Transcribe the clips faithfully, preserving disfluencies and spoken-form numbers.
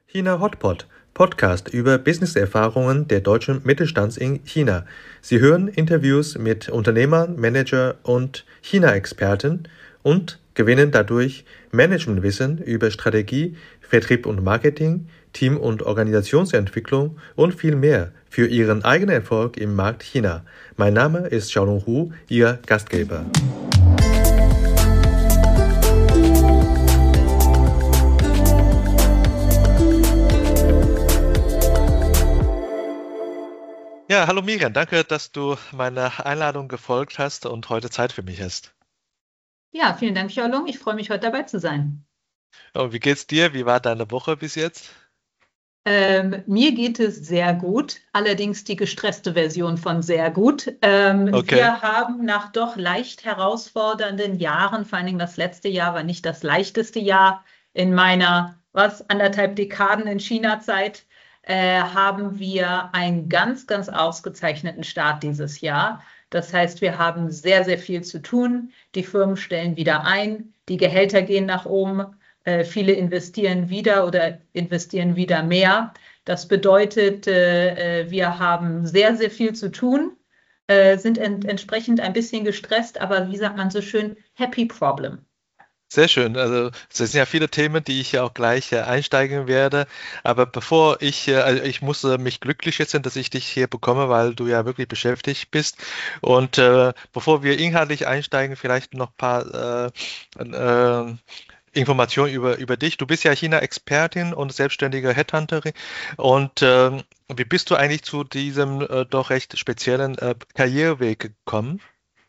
China Hotpot, Podcast über Businesserfahrungen der deutschen Mittelstands in China. Sie hören Interviews mit Unternehmern, Manager und China-Experten und gewinnen dadurch Managementwissen über Strategie, Vertrieb und Marketing, Team- und Organisationsentwicklung und viel mehr für Ihren eigenen Erfolg im Markt China. Mein Name ist Xiaolong Hu, Ihr Gastgeber. Ja, hallo Miriam, danke, dass du meiner Einladung gefolgt hast und heute Zeit für mich hast. Ja, vielen Dank, Xiaolong. Ich freue mich, heute dabei zu sein. Und wie geht's dir? Wie war deine Woche bis jetzt? Ähm, mir geht es sehr gut, allerdings die gestresste Version von sehr gut. Ähm, Okay. wir haben nach doch leicht herausfordernden Jahren, vor allen Dingen das letzte Jahr war nicht das leichteste Jahr in meiner, was, anderthalb Dekaden in China-Zeit, äh, haben wir einen ganz, ganz ausgezeichneten Start dieses Jahr. Das heißt, wir haben sehr, sehr viel zu tun. Die Firmen stellen wieder ein, die Gehälter gehen nach oben. Äh, viele investieren wieder oder investieren wieder mehr. Das bedeutet, äh, wir haben sehr, sehr viel zu tun, äh, sind ent entsprechend ein bisschen gestresst, aber wie sagt man so schön, happy problem. Sehr schön. Also es sind ja viele Themen, die ich ja auch gleich äh, einsteigen werde. Aber bevor ich, äh, also ich muss äh, mich glücklich schätzen, dass ich dich hier bekomme, weil du ja wirklich beschäftigt bist. Und äh, bevor wir inhaltlich einsteigen, vielleicht noch ein paar äh, äh, Informationen über, über dich. Du bist ja China-Expertin und selbstständige Headhunterin. Und ähm, wie bist du eigentlich zu diesem äh, doch recht speziellen äh, Karriereweg gekommen?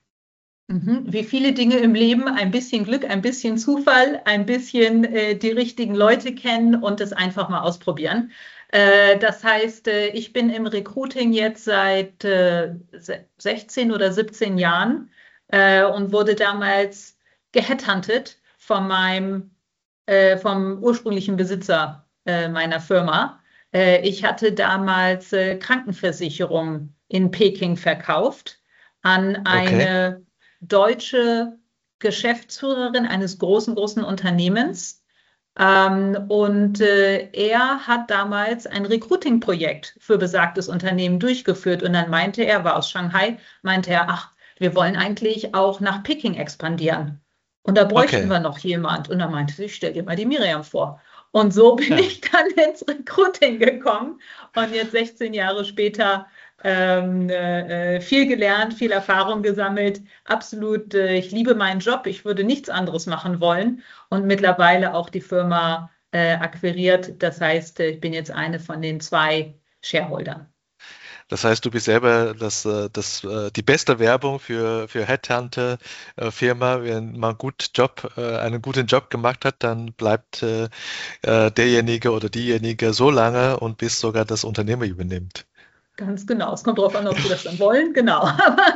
Mhm. Wie viele Dinge im Leben, ein bisschen Glück, ein bisschen Zufall, ein bisschen äh, die richtigen Leute kennen und es einfach mal ausprobieren. Äh, das heißt, äh, ich bin im Recruiting jetzt seit äh, sechzehn oder siebzehn Jahren äh, und wurde damals geheadhuntet von meinem, äh, vom ursprünglichen Besitzer äh, meiner Firma. Äh, ich hatte damals äh, Krankenversicherung in Peking verkauft an Okay. eine deutsche Geschäftsführerin eines großen, großen Unternehmens. Ähm, und äh, er hat damals ein Recruiting-Projekt für besagtes Unternehmen durchgeführt. Und dann meinte er, war aus Shanghai, meinte er, ach, wir wollen eigentlich auch nach Peking expandieren. Und da bräuchten Okay. wir noch jemand. Und dann meinte sie, ich stell dir mal die Miriam vor. Und so bin Ja. ich dann ins Recruiting gekommen. Und jetzt sechzehn Jahre später ähm, äh, viel gelernt, viel Erfahrung gesammelt. Absolut, äh, ich liebe meinen Job. Ich würde nichts anderes machen wollen und mittlerweile auch die Firma äh, akquiriert. Das heißt, äh, ich bin jetzt eine von den zwei Shareholdern. Das heißt, du bist selber das, äh, das, äh, die beste Werbung für, für Headhunter-Firma. Wenn man gut Job, äh, einen guten Job gemacht hat, dann bleibt äh, äh, derjenige oder diejenige so lange und bis sogar das Unternehmen übernimmt. Ganz genau. Es kommt darauf an, ob sie das dann wollen. Genau. Aber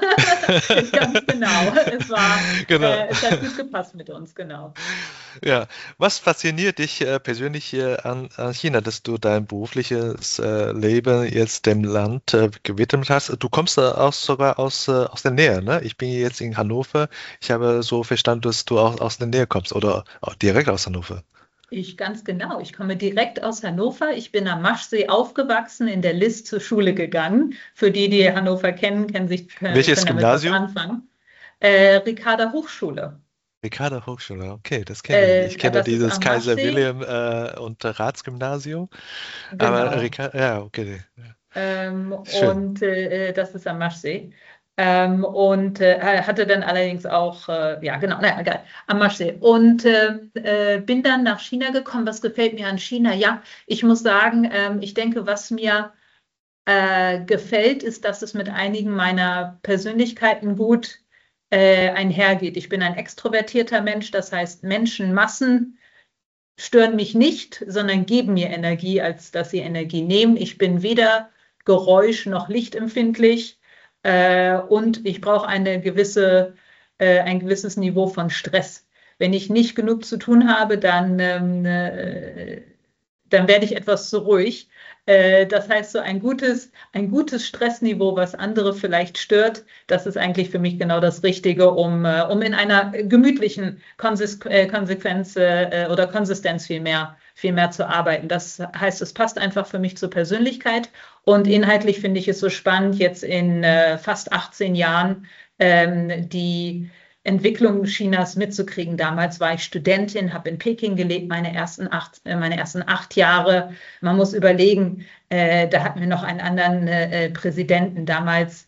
ganz genau. Es war, Genau. äh, es hat gut gepasst mit uns. Genau. Ja, was fasziniert dich äh, persönlich hier an, an China, dass du dein berufliches äh, Leben jetzt dem Land äh, gewidmet hast? Du kommst äh, auch sogar aus, äh, aus der Nähe, ne? Ich bin jetzt in Hannover. Ich habe so verstanden, dass du auch aus der Nähe kommst oder auch direkt aus Hannover. Ich ganz genau. Ich komme direkt aus Hannover. Ich bin am Maschsee aufgewachsen, in der List zur Schule gegangen. Für die, die Hannover kennen, kennen sich, können Welches damit was Gymnasium? anfangen. Äh, Ricarda Hochschule. Ricarda Hochschule, okay, das kenne ich. Ich Äh, kenne das ist dieses am Kaiser Maschsee. Wilhelm äh, und Ratsgymnasium, aber Genau. Ricarda, ja, okay, Ähm, schön. und äh, das ist am Maschsee. Ähm, und äh, hatte dann allerdings auch, äh, ja genau, naja, egal, am Maschsee. Und äh, äh, bin dann nach China gekommen. Was gefällt mir an China? Ja, ich muss sagen, ähm, ich denke, was mir äh, gefällt, ist, dass es mit einigen meiner Persönlichkeiten gut äh, einhergeht. Ich bin ein extrovertierter Mensch, das heißt, Menschenmassen stören mich nicht, sondern geben mir Energie, als dass sie Energie nehmen. Ich bin weder geräusch- noch lichtempfindlich äh, und ich brauche eine gewisse, äh, ein gewisses Niveau von Stress. Wenn ich nicht genug zu tun habe, dann, ähm, äh, dann werde ich etwas zu ruhig. Äh, das heißt, so ein gutes, ein gutes Stressniveau, was andere vielleicht stört, das ist eigentlich für mich genau das Richtige, um, äh, um in einer gemütlichen Konsis äh, Konsequenz äh, oder Konsistenz vielmehr viel mehr zu arbeiten. Das heißt, es passt einfach für mich zur Persönlichkeit und inhaltlich finde ich es so spannend, jetzt in äh, fast achtzehn Jahren ähm, die Entwicklung Chinas mitzukriegen. Damals war ich Studentin, habe in Peking gelebt, meine ersten acht, äh, meine ersten acht Jahre. Man muss überlegen, äh, da hatten wir noch einen anderen äh, Präsidenten. Damals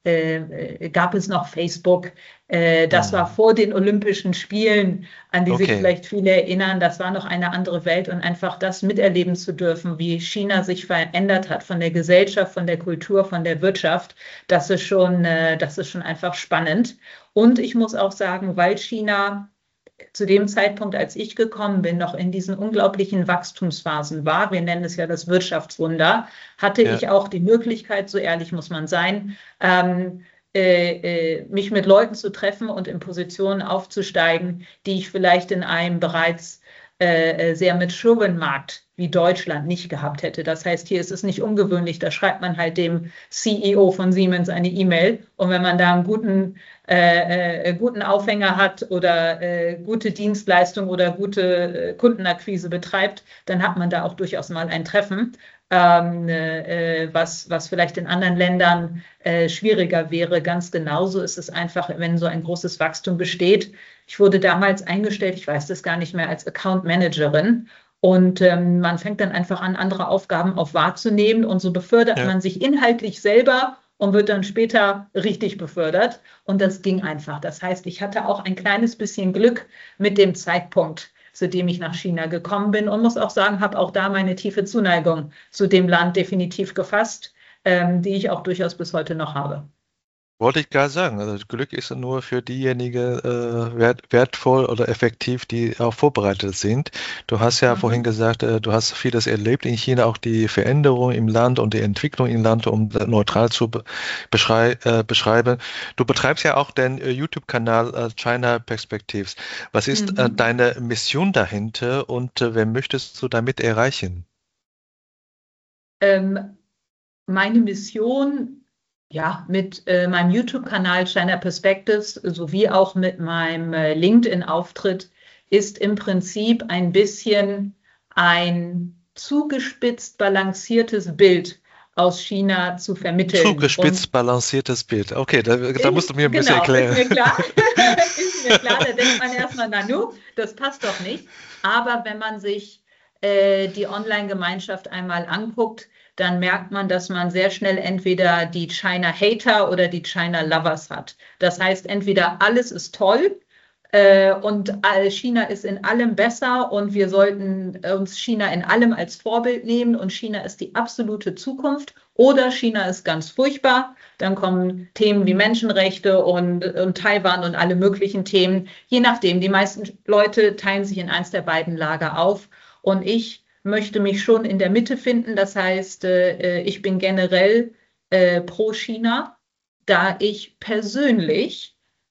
äh, gab es noch Facebook. Äh, das war vor den Olympischen Spielen, an die sich Okay. vielleicht viele erinnern. Das war noch eine andere Welt und einfach das miterleben zu dürfen, wie China sich verändert hat von der Gesellschaft, von der Kultur, von der Wirtschaft, das ist schon, äh, das ist schon einfach spannend. Und ich muss auch sagen, weil China zu dem Zeitpunkt, als ich gekommen bin, noch in diesen unglaublichen Wachstumsphasen war, wir nennen es ja das Wirtschaftswunder, hatte Ja. ich auch die Möglichkeit, so ehrlich muss man sein, ähm, äh, äh, mich mit Leuten zu treffen und in Positionen aufzusteigen, die ich vielleicht in einem bereits äh, sehr mature Markt wie Deutschland nicht gehabt hätte. Das heißt, hier ist es nicht ungewöhnlich, da schreibt man halt dem C E O von Siemens eine E-Mail und wenn man da einen guten, äh, äh, guten Aufhänger hat oder äh, gute Dienstleistung oder gute äh, Kundenakquise betreibt, dann hat man da auch durchaus mal ein Treffen. Ähm, äh, was, was vielleicht in anderen Ländern äh, schwieriger wäre. Ganz genauso ist es einfach, wenn so ein großes Wachstum besteht. Ich wurde damals eingestellt, ich weiß das gar nicht mehr, als Account Managerin. Und ähm, man fängt dann einfach an, andere Aufgaben auch wahrzunehmen. Und so befördert Ja. man sich inhaltlich selber und wird dann später richtig befördert. Und das ging einfach. Das heißt, ich hatte auch ein kleines bisschen Glück mit dem Zeitpunkt, zu dem ich nach China gekommen bin und muss auch sagen, habe auch da meine tiefe Zuneigung zu dem Land definitiv gefasst, ähm, die ich auch durchaus bis heute noch habe. Wollte ich gerade sagen, also Glück ist nur für diejenigen äh, wert, wertvoll oder effektiv, die auch vorbereitet sind. Du hast ja vorhin Mhm. gesagt, äh, du hast vieles erlebt in China, auch die Veränderung im Land und die Entwicklung im Land, um das neutral zu be beschrei äh, beschreiben. Du betreibst ja auch den äh, YouTube-Kanal äh, China Perspectives. Was ist äh, Mhm. deine Mission dahinter und äh, wer möchtest du damit erreichen? Ähm, meine Mission, ja, mit äh, meinem YouTube-Kanal China Perspectives sowie auch mit meinem äh, LinkedIn-Auftritt ist im Prinzip ein bisschen ein zugespitzt balanciertes Bild aus China zu vermitteln. Und Zugespitzt balanciertes Bild. Okay, da, da musst Ist, du mir ein bisschen genau, ist erklären. mir klar. Ist mir klar, da denkt man erstmal, Nanu, das passt doch nicht. Aber wenn man sich äh, die Online-Gemeinschaft einmal anguckt, dann merkt man, dass man sehr schnell entweder die China-Hater oder die China-Lovers hat. Das heißt, entweder alles ist toll äh, und China ist in allem besser und wir sollten uns China in allem als Vorbild nehmen und China ist die absolute Zukunft oder China ist ganz furchtbar. Dann kommen Themen wie Menschenrechte und, und Taiwan und alle möglichen Themen. Je nachdem, die meisten Leute teilen sich in eins der beiden Lager auf und ich möchte mich schon in der Mitte finden. Das heißt, äh, ich bin generell äh, pro China, da ich persönlich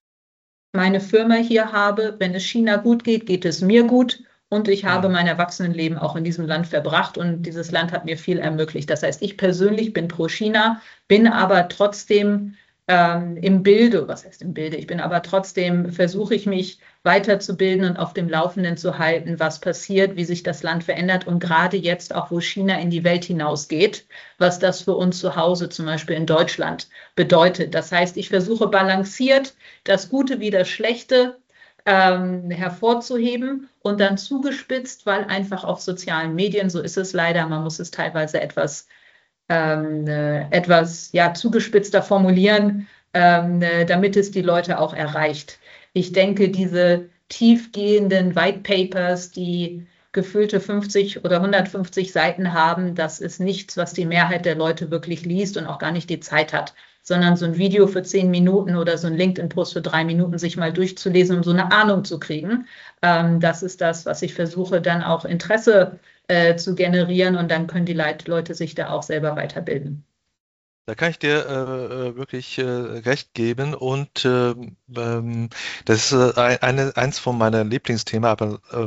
meine Firma hier habe. Wenn es China gut geht, geht es mir gut. Und ich habe Hm. mein Erwachsenenleben auch in diesem Land verbracht und dieses Land hat mir viel ermöglicht. Das heißt, ich persönlich bin pro China, bin aber trotzdem ähm, im Bilde, was heißt im Bilde? Ich bin aber trotzdem, versuche ich mich weiterzubilden und auf dem Laufenden zu halten, was passiert, wie sich das Land verändert und gerade jetzt auch, wo China in die Welt hinausgeht, was das für uns zu Hause, zum Beispiel in Deutschland, bedeutet. Das heißt, ich versuche balanciert das Gute wie das Schlechte ähm, hervorzuheben und dann zugespitzt, weil einfach auf sozialen Medien, so ist es leider, man muss es teilweise etwas, ähm, äh, etwas ja, zugespitzter formulieren, ähm, äh, damit es die Leute auch erreicht. Ich denke, diese tiefgehenden White Papers, die gefüllte fünfzig oder hundertfünfzig Seiten haben, das ist nichts, was die Mehrheit der Leute wirklich liest und auch gar nicht die Zeit hat, sondern so ein Video für zehn Minuten oder so ein LinkedIn-Post für drei Minuten sich mal durchzulesen, um so eine Ahnung zu kriegen. Ähm, das ist das, was ich versuche, dann auch Interesse äh, zu generieren und dann können die Leit Leute sich da auch selber weiterbilden. Da kann ich dir äh, äh, wirklich äh, recht geben und ähm, ähm, das ist äh, ein- eine, eins von meiner Lieblingsthemen, aber äh,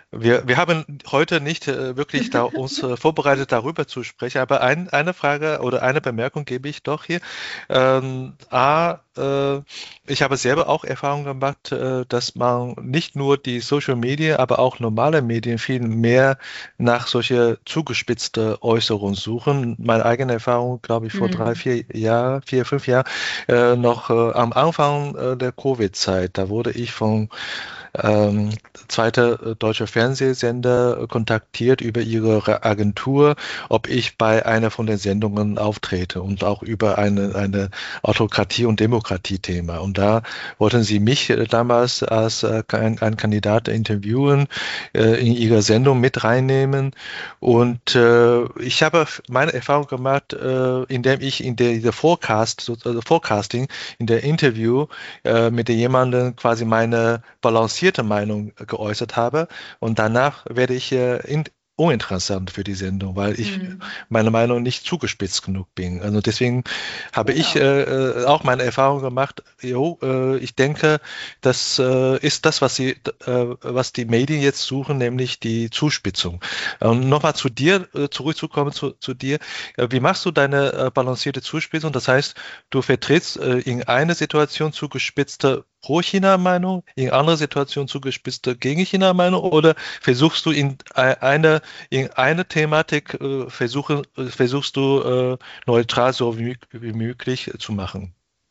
Wir, wir haben heute nicht äh, wirklich da uns äh, vorbereitet, darüber zu sprechen, aber ein, eine Frage oder eine Bemerkung gebe ich doch hier. Ähm, A, äh, ich habe selber auch Erfahrung gemacht, äh, dass man nicht nur die Social Media, aber auch normale Medien viel mehr nach solche zugespitzte Äußerungen suchen. Meine eigene Erfahrung, glaube ich, vor drei, Hm. vier Jahren, vier, fünf Jahren, äh, noch äh, am Anfang äh, der Covid-Zeit, da wurde ich von ähm, zweite äh, deutsche Fernsehsender äh, kontaktiert über ihre Agentur, ob ich bei einer von den Sendungen auftrete und auch über eine, eine Autokratie- und Demokratie-Thema. Und da wollten sie mich äh, damals als äh, ein, ein Kandidat interviewen, äh, in ihre Sendung mit reinnehmen. Und äh, ich habe meine Erfahrung gemacht, äh, indem ich in der, der Forecast, so, also Forecasting, in der Interview äh, mit jemandem quasi meine balancierte Meinung geäußert habe und danach werde ich äh, in, uninteressant für die Sendung, weil ich Hm. meiner Meinung nicht zugespitzt genug bin. Also deswegen habe ich Genau. äh, äh, auch meine Erfahrung gemacht. Jo, äh, ich denke, das äh, ist das, was sie, äh, was die Medien jetzt suchen, nämlich die Zuspitzung. Und nochmal zu dir äh, zurückzukommen zu, zu dir. Äh, wie machst du deine äh, balancierte Zuspitzung? Das heißt, du vertrittst äh, in einer Situation zugespitzte Pro-China-Meinung, in anderer Situation zugespitzte Gegen-China-Meinung oder versuchst du in ei- eine, in eine Thematik äh, versuche, äh, versuchst du äh, neutral so wie, wie möglich zu machen?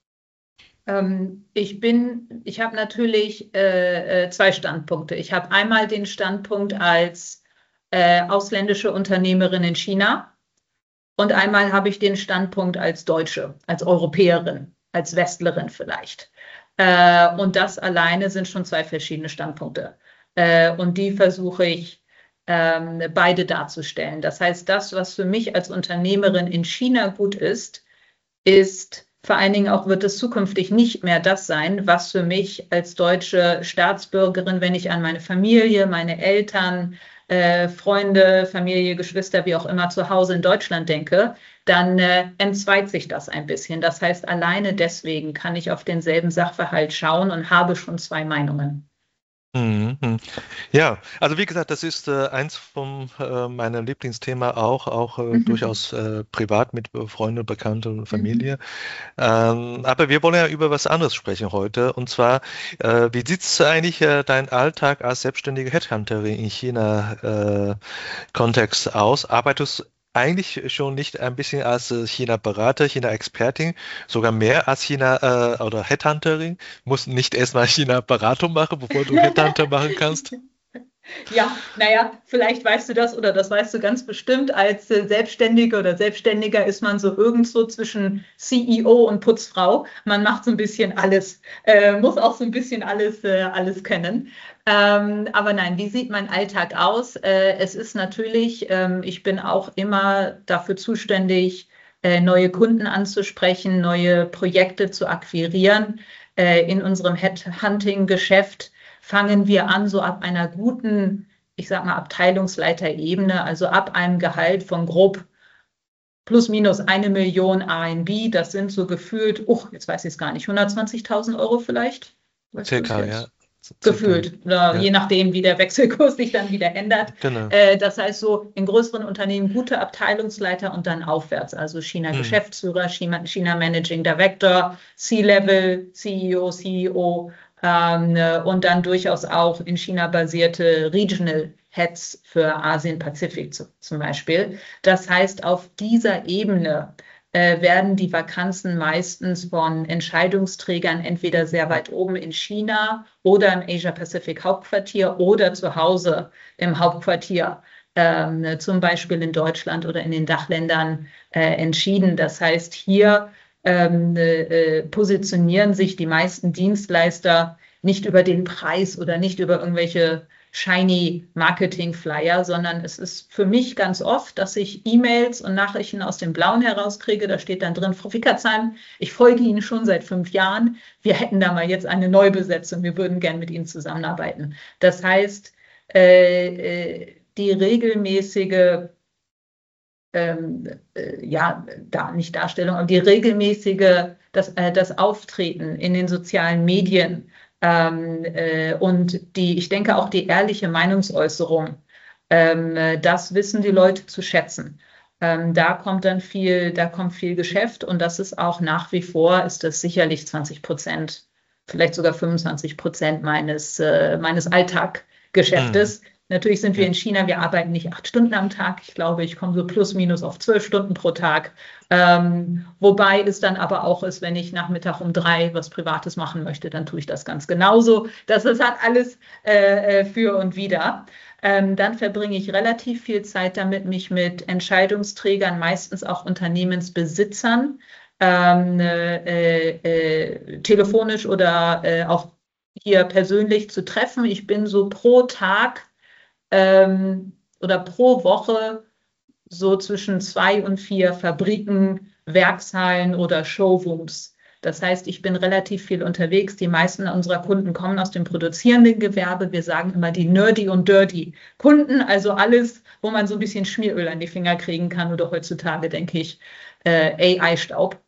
Ähm, ich bin, ich habe natürlich äh, äh, zwei Standpunkte. Ich habe einmal den Standpunkt als äh, ausländische Unternehmerin in China und einmal habe ich den Standpunkt als Deutsche, als Europäerin, als Westlerin vielleicht. Äh, und das alleine sind schon zwei verschiedene Standpunkte. Äh, und die versuche ich ähm, beide darzustellen. Das heißt, das, was für mich als Unternehmerin in China gut ist, ist vor allen Dingen auch, wird es zukünftig nicht mehr das sein, was für mich als deutsche Staatsbürgerin, wenn ich an meine Familie, meine Eltern, äh, Freunde, Familie, Geschwister, wie auch immer zu Hause in Deutschland denke, dann äh, entzweit sich das ein bisschen. Das heißt, alleine deswegen kann ich auf denselben Sachverhalt schauen und habe schon zwei Meinungen. Mhm. Mhm. Ja, also wie gesagt, das ist äh, eins von äh, meinen Lieblingsthema auch, auch äh, durchaus äh, privat mit äh, Freunden, Bekannten und Familie. Ähm, aber wir wollen ja über was anderes sprechen heute. Und zwar, äh, wie sieht eigentlich äh, dein Alltag als selbstständige Headhunterin in China äh, Kontext aus? Arbeitest du eigentlich schon nicht ein bisschen als äh, China-Berater, China-Expertin, sogar mehr als China- äh, oder Headhunterin? Musst nicht erstmal China-Beratung machen, bevor du Headhunter machen kannst? Ja, naja, vielleicht weißt du das oder das weißt du ganz bestimmt. Als äh, Selbstständige oder Selbstständiger ist man so irgendwo zwischen C E O und Putzfrau. Man macht so ein bisschen alles, äh, muss auch so ein bisschen alles, äh, alles können. Ähm, aber nein, wie sieht mein Alltag aus? Äh, es ist natürlich, ähm, ich bin auch immer dafür zuständig, äh, neue Kunden anzusprechen, neue Projekte zu akquirieren. Äh, in unserem Headhunting-Geschäft fangen wir an, so ab einer guten, ich sag mal, Abteilungsleiterebene, also ab einem Gehalt von grob plus minus eine Million R M B. Das sind so gefühlt, oh, jetzt weiß ich es gar nicht, hundertzwanzigtausend Euro vielleicht? Weißt du es Circa, ja. jetzt? Circa, Gefühlt, oder ja. je nachdem, wie der Wechselkurs sich dann wieder ändert. Genau. Äh, das heißt so, in größeren Unternehmen gute Abteilungsleiter und dann aufwärts, also Mhm. China-Geschäftsführer, China, China Managing Director, C-Level, C E O, C E O ähm, und dann durchaus auch in China basierte Regional Heads für Asien-Pazifik zum Beispiel. Das heißt, auf dieser Ebene äh, werden die Vakanzen meistens von Entscheidungsträgern entweder sehr weit oben in China oder im Asia-Pacific-Hauptquartier oder zu Hause im Hauptquartier, ähm, zum Beispiel in Deutschland oder in den Dachländern, äh, entschieden. Das heißt, hier ähm, äh, positionieren sich die meisten Dienstleister nicht über den Preis oder nicht über irgendwelche shiny Marketing-Flyer, sondern es ist für mich ganz oft, dass ich E-Mails und Nachrichten aus dem Blauen herauskriege. Da steht dann drin, Frau Fickertsheim, ich folge Ihnen schon seit fünf Jahren. Wir hätten da mal jetzt eine Neubesetzung. Wir würden gern mit Ihnen zusammenarbeiten. Das heißt, äh, äh, die regelmäßige ähm, äh, ja, da, nicht Darstellung, aber die regelmäßige, das, äh, das Auftreten in den sozialen Medien, Ähm, äh, und die, ich denke auch die ehrliche Meinungsäußerung, ähm, äh, das wissen die Leute zu schätzen. Ähm, da kommt dann viel, da kommt viel Geschäft und das ist auch nach wie vor, ist das sicherlich zwanzig Prozent, vielleicht sogar fünfundzwanzig Prozent meines, äh, meines Hm. Alltaggeschäftes. Natürlich sind wir Ja. in China, wir arbeiten nicht acht Stunden am Tag. Ich glaube, ich komme so plus minus auf zwölf Stunden pro Tag. Ähm, wobei es dann aber auch ist, wenn ich Nachmittag um drei was Privates machen möchte, dann tue ich das ganz genauso. Das, das hat alles äh, für und wider. Ähm, dann verbringe ich relativ viel Zeit damit, mich mit Entscheidungsträgern, meistens auch Unternehmensbesitzern, ähm, äh, äh, telefonisch oder äh, auch hier persönlich zu treffen. Ich bin so pro Tag ähm, oder pro Woche so zwischen zwei und vier Fabriken, Werkshallen oder Showrooms. Das heißt, ich bin relativ viel unterwegs. Die meisten unserer Kunden kommen aus dem produzierenden Gewerbe. Wir sagen immer die nerdy und dirty Kunden, also alles, wo man so ein bisschen Schmieröl an die Finger kriegen kann oder heutzutage, denke ich, äh, A I-Staub.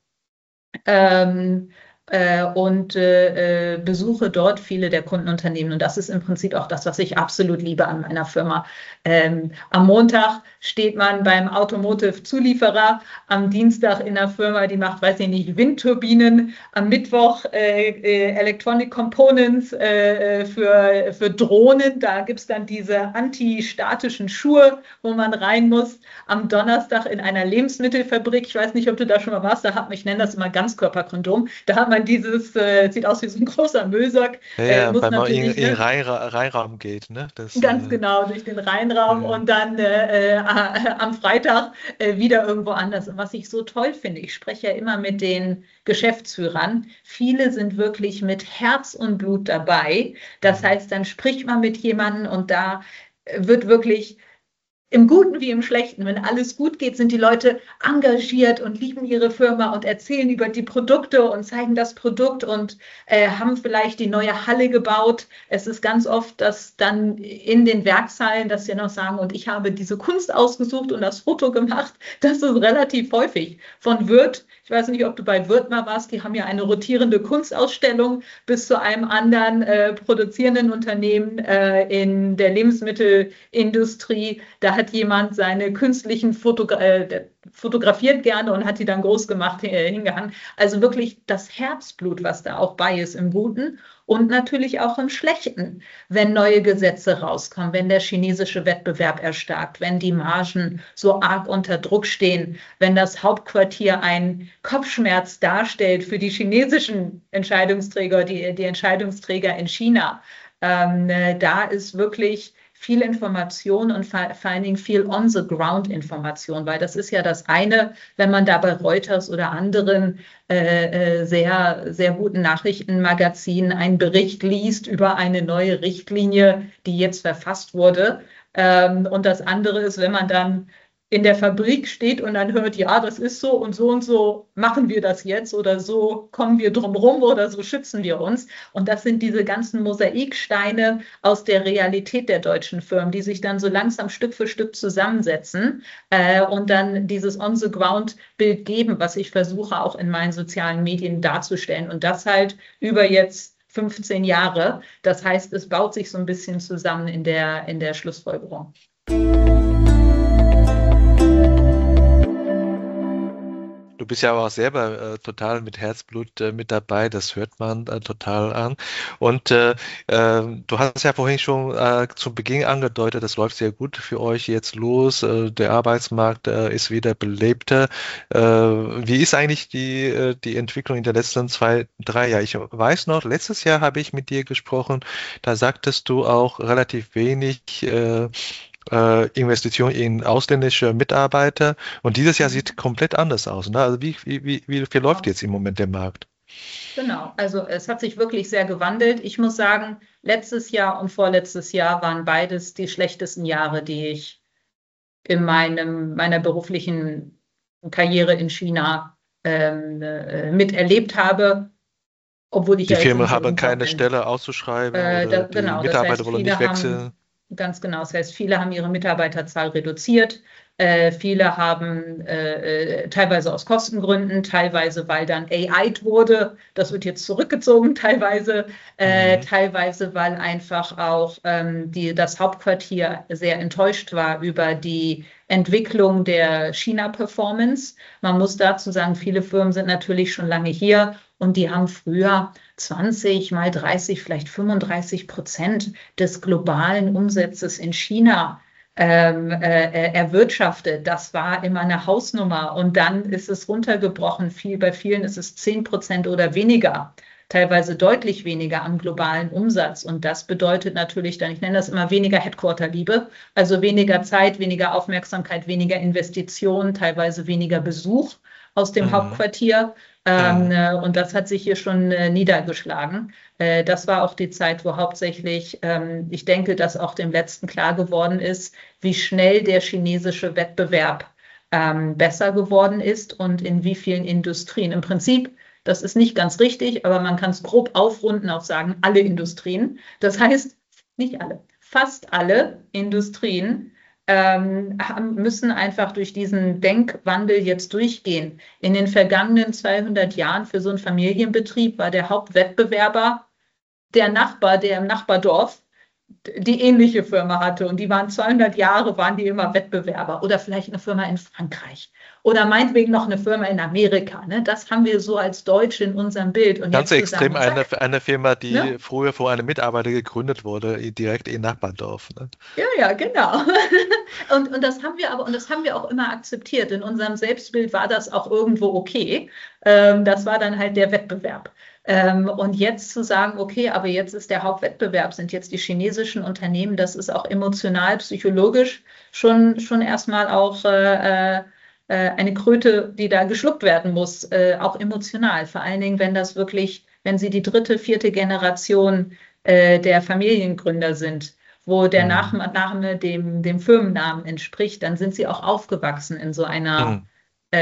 Ähm, äh, und äh, äh, besuche dort viele der Kundenunternehmen. Und das ist im Prinzip auch das, was ich absolut liebe an meiner Firma. Ähm, am Montag steht man beim Automotive-Zulieferer, am Dienstag in der Firma, die macht, weiß ich nicht, Windturbinen, am Mittwoch äh, äh, Electronic Components äh, für, für Drohnen. Da gibt es dann diese antistatischen Schuhe, wo man rein muss. Am Donnerstag in einer Lebensmittelfabrik. Ich weiß nicht, ob du da schon mal warst. Da hat, ich nenne das immer Ganzkörperkondom. Da hat man dieses, äh, sieht aus wie so ein großer Müllsack. Ja, Äh, ja, muss weil man in, natürlich, in ne? Reinra Reinraum geht, ne? Das, Ganz äh, genau, durch den Rheinraum äh, und dann äh, äh, am Freitag äh, wieder irgendwo anders. Und was ich so toll finde, ich spreche ja immer mit den Geschäftsführern. Viele sind wirklich mit Herz und Blut dabei. Das hm. heißt, dann spricht man mit jemandem und da äh, wird wirklich im Guten wie im Schlechten, wenn alles gut geht, sind die Leute engagiert und lieben ihre Firma und erzählen über die Produkte und zeigen das Produkt und äh, haben vielleicht die neue Halle gebaut. Es ist ganz oft, dass dann in den Werkshallen, dass sie noch sagen, und ich habe diese Kunst ausgesucht und das Foto gemacht. Das ist relativ häufig. Von Würth, ich weiß nicht, ob du bei Würth mal warst, die haben ja eine rotierende Kunstausstellung bis zu einem anderen äh, produzierenden Unternehmen äh, in der Lebensmittelindustrie. Da hat jemand seine künstlichen Fotogra äh, fotografiert gerne und hat die dann groß gemacht äh, hingehangen. Also wirklich das Herzblut, was da auch bei ist im Guten und natürlich auch im Schlechten, wenn neue Gesetze rauskommen, wenn der chinesische Wettbewerb erstarkt, wenn die Margen so arg unter Druck stehen, wenn das Hauptquartier einen Kopfschmerz darstellt für die chinesischen Entscheidungsträger, die, die Entscheidungsträger in China. Ähm, äh, da ist wirklich viel Information und vor allen Dingen viel On-the-Ground-Information, weil das ist ja das eine, wenn man da bei Reuters oder anderen äh, sehr, sehr guten Nachrichtenmagazinen einen Bericht liest über eine neue Richtlinie, die jetzt verfasst wurde. Ähm, und das andere ist, wenn man dann in der Fabrik steht und dann hört, ja, das ist so und so und so machen wir das jetzt oder so kommen wir drum rum oder so schützen wir uns. Und das sind diese ganzen Mosaiksteine aus der Realität der deutschen Firmen, die sich dann so langsam Stück für Stück zusammensetzen äh, und dann dieses On-the-Ground-Bild geben, was ich versuche auch in meinen sozialen Medien darzustellen. Und das halt über jetzt fünfzehn Jahre. Das heißt, es baut sich so ein bisschen zusammen in der, in der Schlussfolgerung. Du bist ja auch selber äh, total mit Herzblut äh, mit dabei, das hört man äh, total an. Und äh, äh, du hast ja vorhin schon äh, zu Beginn angedeutet, das läuft sehr gut für euch jetzt los, äh, der Arbeitsmarkt äh, ist wieder belebter. Äh, wie ist eigentlich die, äh, die Entwicklung in den letzten zwei, drei Jahren? Ich weiß noch, letztes Jahr habe ich mit dir gesprochen, da sagtest du auch relativ wenig äh, äh, Investition in ausländische Mitarbeiter. Und dieses Jahr sieht komplett anders aus. Ne? Also wie, wie, wie, wie wie läuft jetzt im Moment der Markt? Genau, also es hat sich wirklich sehr gewandelt. Ich muss sagen, letztes Jahr und vorletztes Jahr waren beides die schlechtesten Jahre, die ich in meinem, meiner beruflichen Karriere in China ähm, äh, miterlebt habe, obwohl ich Die ja jetzt Firmen nicht so haben jung keine bin. Stelle auszuschreiben Äh, da, oder die genau, das Mitarbeiter heißt, wollen nicht viele haben, wechseln. ganz genau, das heißt, viele haben ihre Mitarbeiterzahl reduziert. Äh, viele haben äh, teilweise aus Kostengründen, teilweise weil dann A I'd wurde, das wird jetzt zurückgezogen, teilweise, äh, Mhm. teilweise weil einfach auch ähm, die, das Hauptquartier sehr enttäuscht war über die Entwicklung der China-Performance. Man muss dazu sagen, viele Firmen sind natürlich schon lange hier und die haben früher zwanzig mal dreißig, vielleicht fünfunddreißig Prozent des globalen Umsatzes in China ähm, äh, erwirtschaftet. Das war immer eine Hausnummer und dann ist es runtergebrochen. Viel, bei vielen ist es zehn Prozent oder weniger, teilweise deutlich weniger am globalen Umsatz. Und das bedeutet natürlich dann, ich nenne das immer weniger Headquarter-Liebe, also weniger Zeit, weniger Aufmerksamkeit, weniger Investition, teilweise weniger Besuch aus dem Mhm. Hauptquartier. Ähm, Mhm. äh, und das hat sich hier schon äh, niedergeschlagen. Äh, das war auch die Zeit, wo hauptsächlich, ähm, ich denke, dass auch dem Letzten klar geworden ist, wie schnell der chinesische Wettbewerb ähm, besser geworden ist und in wie vielen Industrien. Im Prinzip, das ist nicht ganz richtig, aber man kann es grob aufrunden auf sagen, alle Industrien. Das heißt, nicht alle, fast alle Industrien ähm, müssen einfach durch diesen Denkwandel jetzt durchgehen. In den vergangenen zweihundert Jahren für so einen Familienbetrieb war der Hauptwettbewerber der Nachbar, der im Nachbardorf die ähnliche Firma hatte und die waren zweihundert Jahre, waren die immer Wettbewerber oder vielleicht eine Firma in Frankreich oder meinetwegen noch eine Firma in Amerika. Ne? Das haben wir so als Deutsche in unserem Bild und Ganz jetzt extrem zusammen, eine, zack, eine Firma, die ne? früher von einem Mitarbeiter gegründet wurde, direkt in Nachbardorf. Ne? Ja, ja, genau. Und, und das haben wir aber, und das haben wir auch immer akzeptiert. In unserem Selbstbild war das auch irgendwo okay. Ähm, das war dann halt der Wettbewerb. Ähm, und jetzt zu sagen, okay, aber jetzt ist der Hauptwettbewerb, sind jetzt die chinesischen Unternehmen, das ist auch emotional, psychologisch schon, schon erstmal auch äh, äh, eine Kröte, die da geschluckt werden muss, äh, auch emotional. Vor allen Dingen, wenn das wirklich, wenn sie die dritte, vierte Generation äh, der Familiengründer sind, wo der Mhm. Nachname dem, dem Firmennamen entspricht, dann sind sie auch aufgewachsen in so einer Mhm. äh,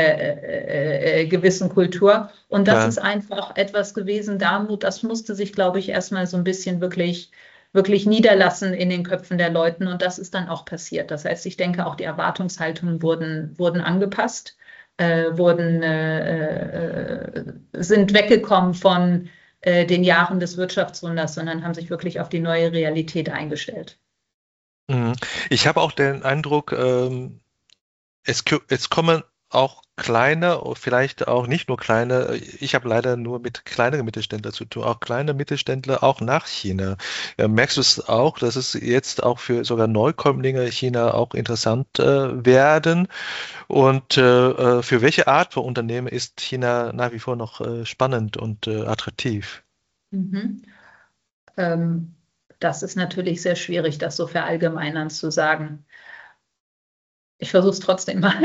äh, äh, gewissen Kultur. Und das ist Klar. einfach etwas gewesen, Darmut, das musste sich, glaube ich, erstmal so ein bisschen wirklich, wirklich niederlassen in den Köpfen der Leuten. Und das ist dann auch passiert. Das heißt, ich denke, auch die Erwartungshaltungen wurden, wurden angepasst, äh, wurden, äh, äh, sind weggekommen von äh, den Jahren des Wirtschaftswunders, sondern haben sich wirklich auf die neue Realität eingestellt. Mhm. Ich habe auch den Eindruck, ähm, es, kö- es kommen auch kleine, vielleicht auch nicht nur kleine, ich habe leider nur mit kleineren Mittelständlern zu tun, auch kleine Mittelständler, auch nach China. Äh, merkst du es auch, dass es jetzt auch für sogar Neukömmlinge China auch interessant äh, werden? Und äh, äh, für welche Art von Unternehmen ist China nach wie vor noch äh, spannend und äh, attraktiv? Mhm. Ähm, das ist natürlich sehr schwierig, das so verallgemeinern zu sagen. Ich versuche es trotzdem mal.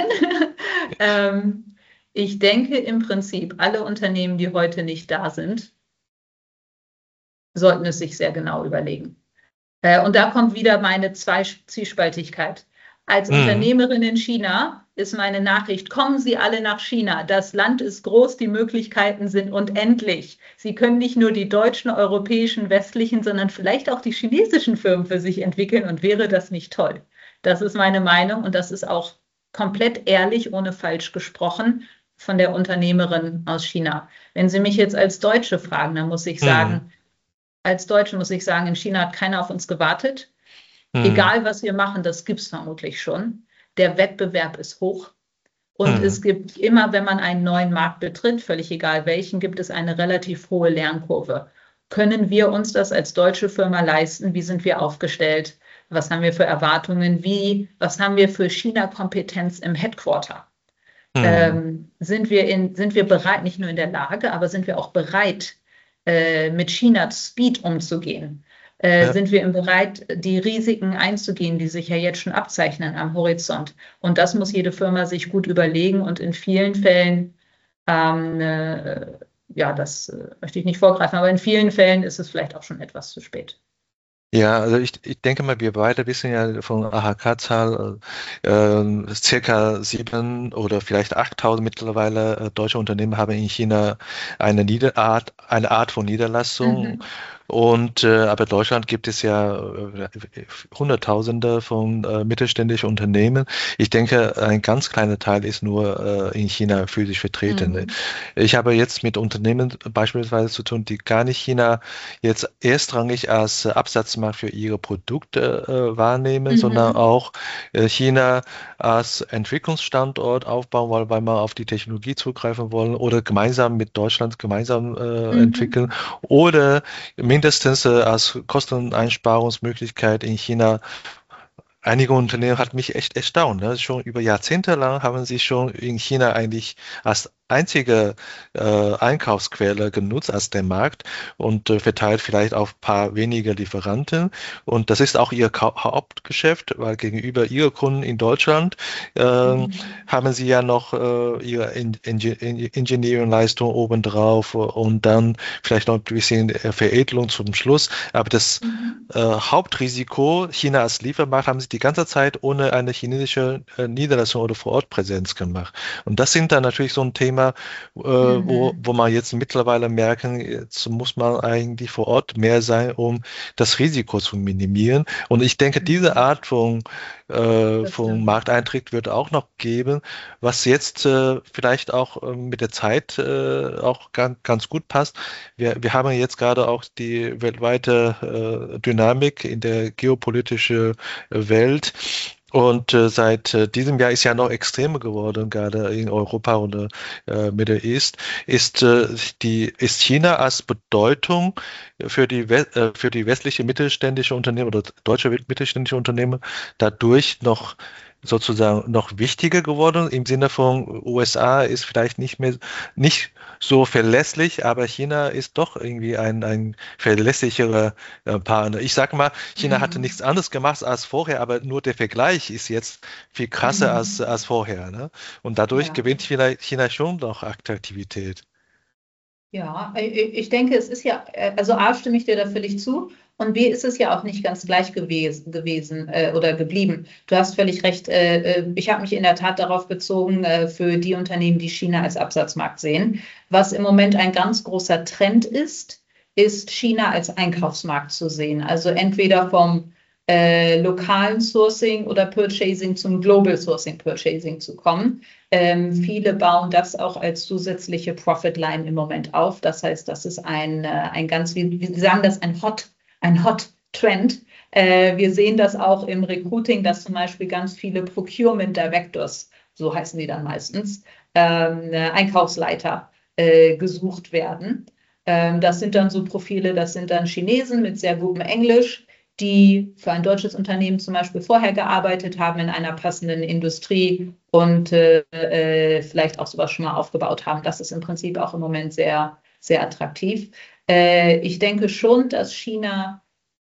ähm, ich denke im Prinzip, alle Unternehmen, die heute nicht da sind, sollten es sich sehr genau überlegen. Äh, und da kommt wieder meine Zwei-Zwiespaltigkeit. Als Mhm. Unternehmerin in China ist meine Nachricht, kommen Sie alle nach China. Das Land ist groß, die Möglichkeiten sind unendlich. Sie können nicht nur die deutschen, europäischen, westlichen, sondern vielleicht auch die chinesischen Firmen für sich entwickeln und wäre das nicht toll? Das ist meine Meinung und das ist auch komplett ehrlich, ohne falsch gesprochen von der Unternehmerin aus China. Wenn Sie mich jetzt als Deutsche fragen, dann muss ich Mhm. sagen, als Deutsche muss ich sagen, in China hat keiner auf uns gewartet. Mhm. Egal, was wir machen, das gibt es vermutlich schon. Der Wettbewerb ist hoch. Und es Mhm. gibt immer, wenn man einen neuen Markt betritt, völlig egal welchen, gibt es eine relativ hohe Lernkurve. Können wir uns das als deutsche Firma leisten? Wie sind wir aufgestellt? Was haben wir für Erwartungen? Wie, was haben wir für China-Kompetenz im Headquarter? Mhm. Ähm, sind wir in, sind wir bereit, nicht nur in der Lage, aber sind wir auch bereit, äh, mit China Speed umzugehen? Äh, Ja. sind wir bereit, die Risiken einzugehen, die sich ja jetzt schon abzeichnen am Horizont? Und das muss jede Firma sich gut überlegen und in vielen Fällen, ähm, äh, ja, das äh, möchte ich nicht vorgreifen, aber in vielen Fällen ist es vielleicht auch schon etwas zu spät. Ja, also ich, ich denke mal, wir beide wissen ja von A H K-Zahl, äh, äh, circa sieben oder vielleicht achttausend mittlerweile äh, deutsche Unternehmen haben in China eine Niederart, eine Art von Niederlassung. Mhm. Und äh, aber in Deutschland gibt es ja äh, Hunderttausende von äh, mittelständischen Unternehmen. Ich denke, ein ganz kleiner Teil ist nur äh, in China physisch vertreten. Mhm. Ich habe jetzt mit Unternehmen beispielsweise zu tun, die gar nicht China jetzt erstrangig als äh, Absatzmarkt für ihre Produkte äh, wahrnehmen, sondern Mhm. auch äh, China als Entwicklungsstandort aufbauen wollen, weil man auf die Technologie zugreifen wollen oder gemeinsam mit Deutschland gemeinsam äh, entwickeln Mhm. oder mindestens äh, als Kosteneinsparungsmöglichkeit in China. Einige Unternehmen hat mich echt erstaunt. Ne? Schon über Jahrzehnte lang haben sie schon in China eigentlich als einzige äh, Einkaufsquelle genutzt als der Markt und äh, verteilt vielleicht auf ein paar wenige Lieferanten. Und das ist auch ihr Ka Hauptgeschäft, weil gegenüber ihren Kunden in Deutschland äh, Mhm. haben sie ja noch äh, ihre in in Engineering-Leistung obendrauf und dann vielleicht noch ein bisschen Veredelung zum Schluss. Aber das Mhm. äh, Hauptrisiko, China als Liefermarkt, haben sie die ganze Zeit ohne eine chinesische äh, Niederlassung oder Vorortpräsenz gemacht. Und das sind dann natürlich so ein Thema, äh, wo, Mhm. wo man jetzt mittlerweile merken, jetzt muss man eigentlich vor Ort mehr sein, um das Risiko zu minimieren. Und ich denke, diese Mhm. Art von, äh, Das von stimmt. Markteintritt wird auch noch geben, was jetzt äh, vielleicht auch äh, mit der Zeit äh, auch ganz, ganz gut passt. Wir, wir haben jetzt gerade auch die weltweite äh, Dynamik in der geopolitischen Welt. Und äh, seit äh, diesem Jahr ist ja noch extremer geworden, gerade in Europa und äh, Middle East, ist, äh, die, ist China als Bedeutung für die, We äh, für die westliche mittelständische Unternehmen oder deutsche mittelständische Unternehmen dadurch noch sozusagen noch wichtiger geworden im Sinne von U S A ist vielleicht nicht mehr nicht so verlässlich, aber China ist doch irgendwie ein, ein verlässlicherer äh, Partner. Ich sage mal, China hatte Mhm. nichts anderes gemacht als vorher, aber nur der Vergleich ist jetzt viel krasser als, Mhm. als vorher. Ne? Und dadurch Ja. gewinnt vielleicht China schon noch Attraktivität. Ja, i- i- ich denke, es ist ja, äh, also A, stimme ich dir da völlig zu und B, ist es ja auch nicht ganz gleich gewesen, gewesen äh, oder geblieben. Du hast völlig recht. Äh, äh, ich habe mich in der Tat darauf bezogen, äh, für die Unternehmen, die China als Absatzmarkt sehen. Was im Moment ein ganz großer Trend ist, ist China als Einkaufsmarkt zu sehen. Also entweder vom äh, lokalen Sourcing oder Purchasing zum Global Sourcing Purchasing zu kommen. Ähm, viele bauen das auch als zusätzliche Profitline im Moment auf. Das heißt, das ist ein, äh, ein ganz, wie, wie sagen das, ein Hot, ein Hot Trend. Äh, wir sehen das auch im Recruiting, dass zum Beispiel ganz viele Procurement Directors, so heißen die dann meistens, ähm, äh, Einkaufsleiter äh, gesucht werden. Ähm, das sind dann so Profile, das sind dann Chinesen mit sehr gutem Englisch, die für ein deutsches Unternehmen zum Beispiel vorher gearbeitet haben in einer passenden Industrie und äh, äh, vielleicht auch sowas schon mal aufgebaut haben. Das ist im Prinzip auch im Moment sehr, sehr attraktiv. Äh, ich denke schon, dass China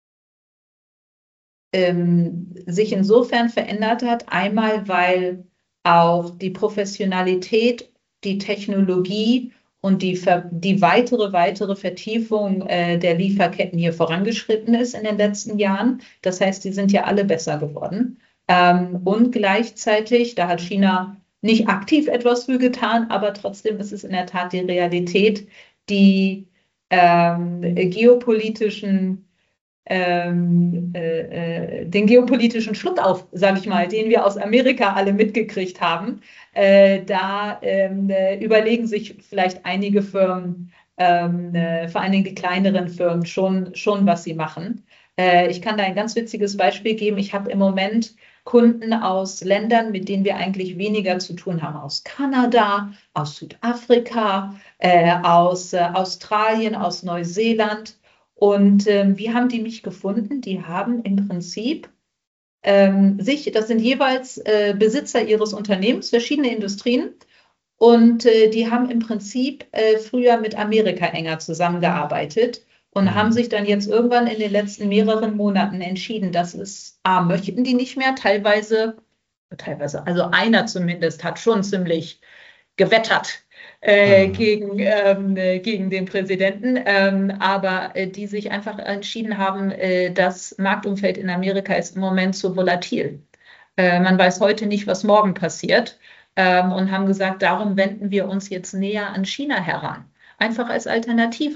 ähm, sich insofern verändert hat. Einmal, weil auch die Professionalität, die Technologie und die, die weitere, weitere Vertiefung äh, der Lieferketten hier vorangeschritten ist in den letzten Jahren. Das heißt, die sind ja alle besser geworden. Ähm, und gleichzeitig, da hat China nicht aktiv etwas für getan, aber trotzdem ist es in der Tat die Realität, die ähm, geopolitischen ähm, äh, äh, den geopolitischen Schluckauf, sage ich mal, den wir aus Amerika alle mitgekriegt haben. Äh, da ähm, äh, überlegen sich vielleicht einige Firmen, ähm, äh, vor allen Dingen die kleineren Firmen, schon, schon was sie machen. Äh, ich kann da ein ganz witziges Beispiel geben. Ich habe im Moment Kunden aus Ländern, mit denen wir eigentlich weniger zu tun haben, aus Kanada, aus Südafrika, äh, aus äh, Australien, aus Neuseeland. Und ähm, wie haben die mich gefunden? Die haben im Prinzip ähm, sich, das sind jeweils äh, Besitzer ihres Unternehmens, verschiedene Industrien, und äh, die haben im Prinzip äh, früher mit Amerika enger zusammengearbeitet und haben Mhm. sich dann jetzt irgendwann in den letzten mehreren Monaten entschieden, dass es A, möchten die nicht mehr, teilweise, teilweise, also einer zumindest hat schon ziemlich gewettert äh, Mhm. gegen, ähm, äh, gegen den Präsidenten, ähm, aber äh, die sich einfach entschieden haben, äh, das Marktumfeld in Amerika ist im Moment zu volatil. Äh, man weiß heute nicht, was morgen passiert, ähm, und haben gesagt, darum wenden wir uns jetzt näher an China heran. Einfach als Alternative.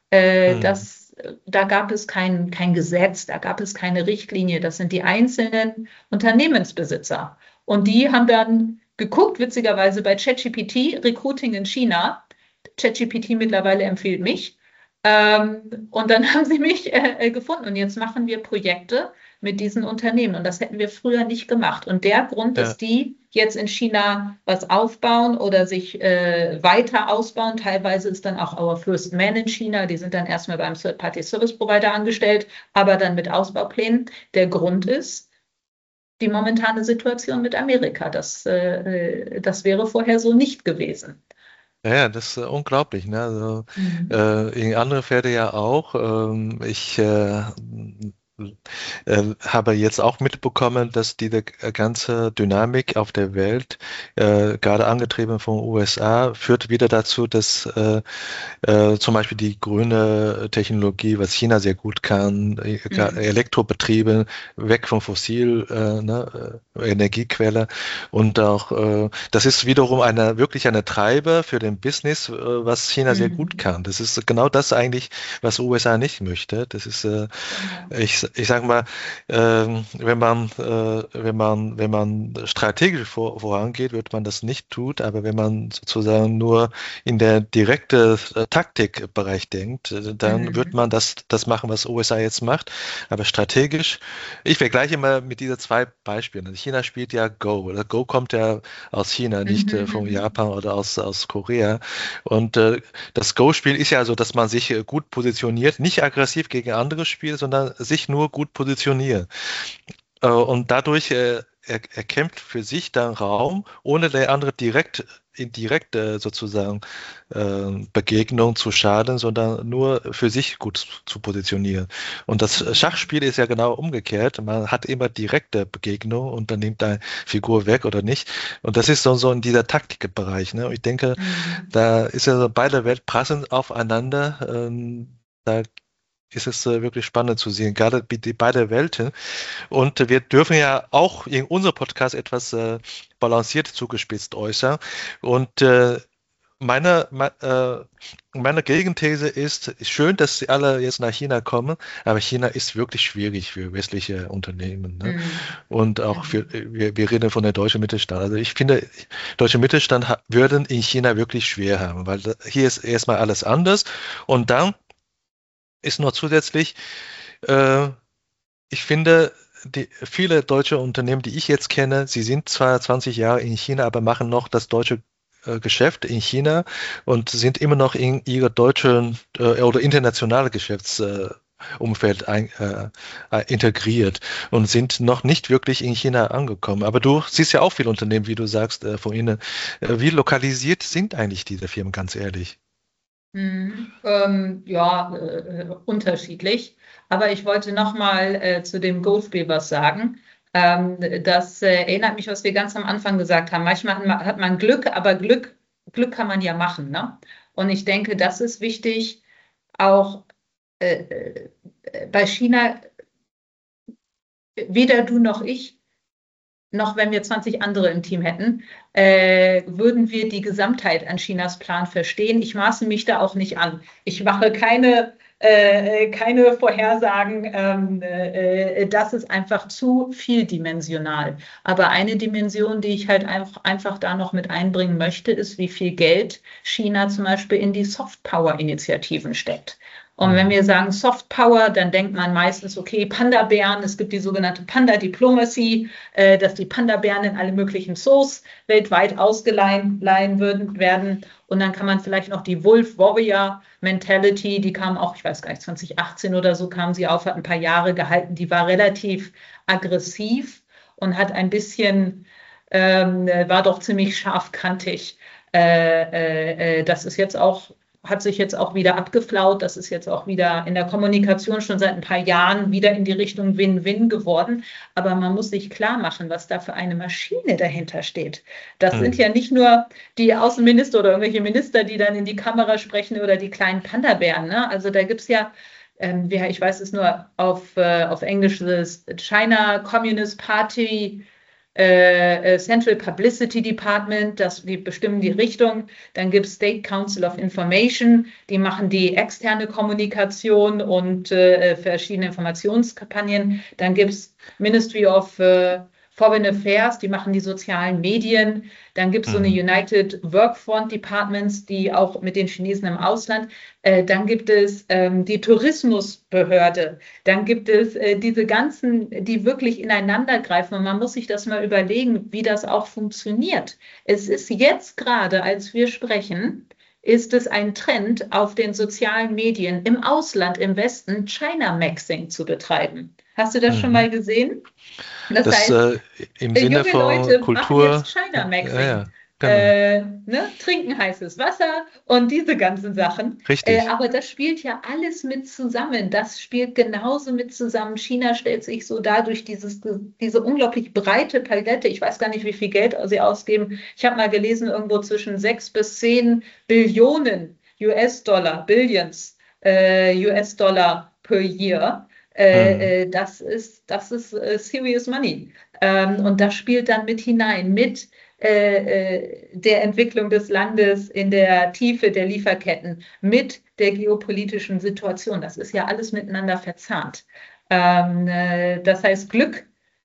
Äh, Mhm. das, da gab es kein, kein Gesetz, da gab es keine Richtlinie. Das sind die einzelnen Unternehmensbesitzer. Und die haben dann geguckt, witzigerweise bei ChatGPT, Recruiting in China. ChatGPT mittlerweile empfiehlt mich. Ähm, und dann haben sie mich äh, gefunden. Und jetzt machen wir Projekte mit diesen Unternehmen. Und das hätten wir früher nicht gemacht. Und der Grund, dass Ja. die jetzt in China was aufbauen oder sich äh, weiter ausbauen, teilweise ist dann auch Our First Man in China, die sind dann erstmal beim Third-Party-Service-Provider angestellt, aber dann mit Ausbauplänen. Der Grund ist die momentane Situation mit Amerika. Das, äh, das wäre vorher so nicht gewesen. Ja, ja, das ist äh, unglaublich, ne? Also, Mhm. äh, in andere Pferde ja auch. Ähm, ich äh, äh, habe jetzt auch mitbekommen, dass diese g- ganze Dynamik auf der Welt, äh, gerade angetrieben von U S A, führt wieder dazu, dass äh, äh, zum Beispiel die grüne Technologie, was China sehr gut kann, äh, Mhm. Elektrobetriebe, weg von fossil, äh, ne, äh, Energiequelle und auch, äh, das ist wiederum eine, wirklich eine Treiber für den Business, äh, was China sehr gut Mhm. kann. Das ist genau das eigentlich, was U S A nicht möchte. Das ist, äh, Genau. ich, ich sage mal, ähm, wenn man, äh, wenn man, wenn man strategisch vor, vorangeht, wird man das nicht tun, aber wenn man sozusagen nur in der direkte äh, Taktikbereich denkt, äh, dann wird Mhm. man das, das machen, was U S A jetzt macht. Aber strategisch, ich vergleiche immer mit diese zwei Beispielen. Also China spielt ja Go. Oder Go kommt ja aus China, nicht äh, von Mhm. Japan oder aus, aus Korea. Und äh, das Go-Spiel ist ja so, dass man sich äh, gut positioniert, nicht aggressiv gegen andere spielt, sondern sich nur gut positioniert. Äh, und dadurch äh, er, er kämpft für sich dann Raum, ohne der andere direkt in direkte sozusagen äh, Begegnung zu schaden, sondern nur für sich gut zu positionieren. Und das Mhm. Schachspiel ist ja genau umgekehrt. Man hat immer direkte Begegnung und dann nimmt eine Figur weg oder nicht. Und das ist so, so in dieser Taktikbereich. Ne? Und ich denke, Mhm. da ist ja so beide Welten prassen aufeinander. Ähm, da ist es äh, wirklich spannend zu sehen, gerade die, die beide Welten. Und wir dürfen ja auch in unserem Podcast etwas äh, balanciert zugespitzt äußern. Und äh, meine, me, äh, meine Gegenthese ist, schön, dass sie alle jetzt nach China kommen, aber China ist wirklich schwierig für westliche Unternehmen. Ne? Mhm. Und auch für, Mhm. wir, wir reden von der deutschen Mittelstand. Also ich finde, deutsche Mittelstand ha- würden in China wirklich schwer haben, weil da- hier ist erstmal alles anders. Und dann ist noch zusätzlich, äh, ich finde, die, viele deutsche Unternehmen, die ich jetzt kenne, sie sind zwar zwanzig Jahre in China, aber machen noch das deutsche äh, Geschäft in China und sind immer noch in ihre deutschen äh, oder internationale Geschäftsumfeld äh, Umfeld ein, äh, äh, integriert und sind noch nicht wirklich in China angekommen. Aber du siehst ja auch viele Unternehmen, wie du sagst, äh, von Ihnen. Äh, wie lokalisiert sind eigentlich diese Firmen, ganz ehrlich? Mhm. Ähm, ja, äh, äh, unterschiedlich. Aber ich wollte noch mal äh, zu dem Go-Spiel was sagen. Ähm, das äh, erinnert mich, was wir ganz am Anfang gesagt haben. Manchmal hat man, hat man Glück, aber Glück, Glück kann man ja machen, ne? Und ich denke, das ist wichtig, auch äh, äh, bei China, weder du noch ich noch wenn wir zwanzig andere im Team hätten, äh, würden wir die Gesamtheit an Chinas Plan verstehen. Ich maße mich da auch nicht an. Ich mache keine, äh, keine Vorhersagen. Ähm, äh, das ist einfach zu vieldimensional. Aber eine Dimension, die ich halt einfach, einfach da noch mit einbringen möchte, ist, wie viel Geld China zum Beispiel in die Soft-Power-Initiativen steckt. Und wenn Hm. wir sagen Soft Power, dann denkt man meistens, okay, Panda-Bären, es gibt die sogenannte Panda-Diplomacy, äh, dass die Panda-Bären in alle möglichen Zoos weltweit ausgeleihen würden, werden. Und dann kann man vielleicht noch die Wolf-Warrior-Mentality, die kam auch, ich weiß gar nicht, zwanzig achtzehn oder so kam sie auf, hat ein paar Jahre gehalten, die war relativ aggressiv und hat ein bisschen, ähm, war doch ziemlich scharfkantig. Äh, äh, äh, das ist jetzt auch hat sich jetzt auch wieder abgeflaut. Das ist jetzt auch wieder in der Kommunikation schon seit ein paar Jahren wieder in die Richtung Win-Win geworden. Aber man muss sich klar machen, was da für eine Maschine dahinter steht. Das sind Hm. ja nicht nur die Außenminister oder irgendwelche Minister, die dann in die Kamera sprechen oder die kleinen Panda-Bären. Ne? Also da gibt es ja, ähm, ich weiß es nur auf, äh, auf Englisch, das China Communist Party äh, Central Publicity Department, das, die bestimmen die Richtung. Dann gibt es State Council of Information, die machen die externe Kommunikation und äh, verschiedene Informationskampagnen. Dann gibt es Ministry of äh, Foreign Affairs, die machen die sozialen Medien. Dann gibt es so eine United Workfront Departments, die auch mit den Chinesen im Ausland. Äh, dann gibt es ähm, die Tourismusbehörde. Dann gibt es äh, diese ganzen, die wirklich ineinander greifen. Und man muss sich das mal überlegen, wie das auch funktioniert. Es ist jetzt gerade, als wir sprechen, ist es ein Trend auf den sozialen Medien im Ausland, im Westen, China-Maxing zu betreiben. Hast du das Mhm. schon mal gesehen? Das, Das heißt, äh, im Sinne junge von Leute machen Kultur. jetzt China-Maxing. Ja, ja, genau. Äh, ne? Trinken heißes Wasser und diese ganzen Sachen. Richtig. Äh, aber das spielt ja alles mit zusammen. Das spielt genauso mit zusammen. China stellt sich so dadurch dieses, diese unglaublich breite Palette. Ich weiß gar nicht, wie viel Geld sie ausgeben. Ich habe mal gelesen, irgendwo zwischen sechs bis zehn Billionen U S-Dollar, Billions äh, U S-Dollar per year. Äh, Mhm. das ist, das ist äh, serious money. Ähm, und das spielt dann mit hinein, mit äh, der Entwicklung des Landes in der Tiefe der Lieferketten, mit der geopolitischen Situation. Das ist ja alles miteinander verzahnt. Ähm, äh, das heißt, Glück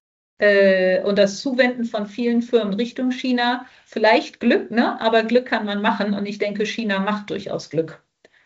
äh, und das Zuwenden von vielen Firmen Richtung China, vielleicht Glück, ne? Aber Glück kann man machen und ich denke, China macht durchaus Glück.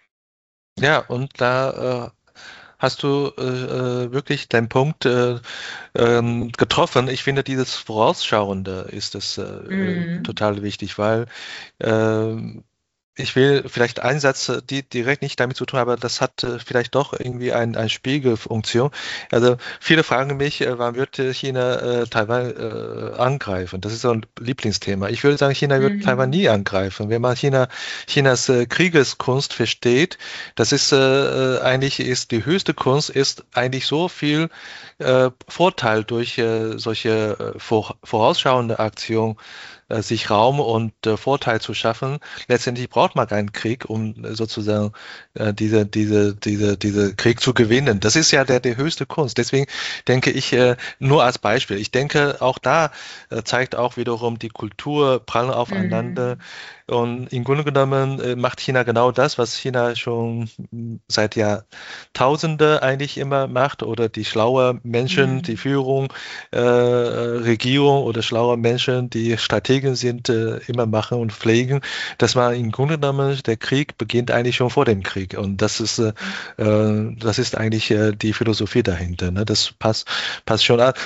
Ja, und da äh, hast du äh, äh, wirklich deinen Punkt äh, ähm, getroffen. Ich finde, dieses Vorausschauende ist es äh, äh, Mm. total wichtig, weil ähm, ich will vielleicht einen Satz, äh, die direkt nicht damit zu tun haben, aber das hat äh, vielleicht doch irgendwie ein, eine Spiegelfunktion. Also viele fragen mich, äh, wann wird äh, China äh, Taiwan äh, angreifen? Das ist so ein Lieblingsthema. Ich würde sagen, China wird Taiwan Mm. nie angreifen. Wenn man China, Chinas äh, Kriegeskunst versteht, das ist äh, äh, eigentlich ist die höchste Kunst, ist eigentlich so viel äh, Vorteil durch äh, solche äh, vor, vorausschauende Aktionen äh, sich Raum und äh, Vorteil zu schaffen. Letztendlich braucht man keinen Krieg, um äh, sozusagen äh, diese, diese, diese, diese Krieg zu gewinnen. Das ist ja der, der höchste Kunst. Deswegen denke ich, äh, nur als Beispiel. Ich denke, auch da äh, zeigt auch wiederum die Kultur prallen aufeinander. Mm. Und im Grunde genommen äh, macht China genau das, was China schon mh, seit Jahrtausenden eigentlich immer macht, oder die schlaue Menschen, die Mm. Führung, äh, Regierung oder schlaue Menschen, die Strategen sind, äh, immer machen und pflegen, dass man im Grunde genommen, der Krieg beginnt eigentlich schon vor dem Krieg. Und das ist, äh, äh, das ist eigentlich äh, die Philosophie dahinter. Ne? Das passt, passt schon an.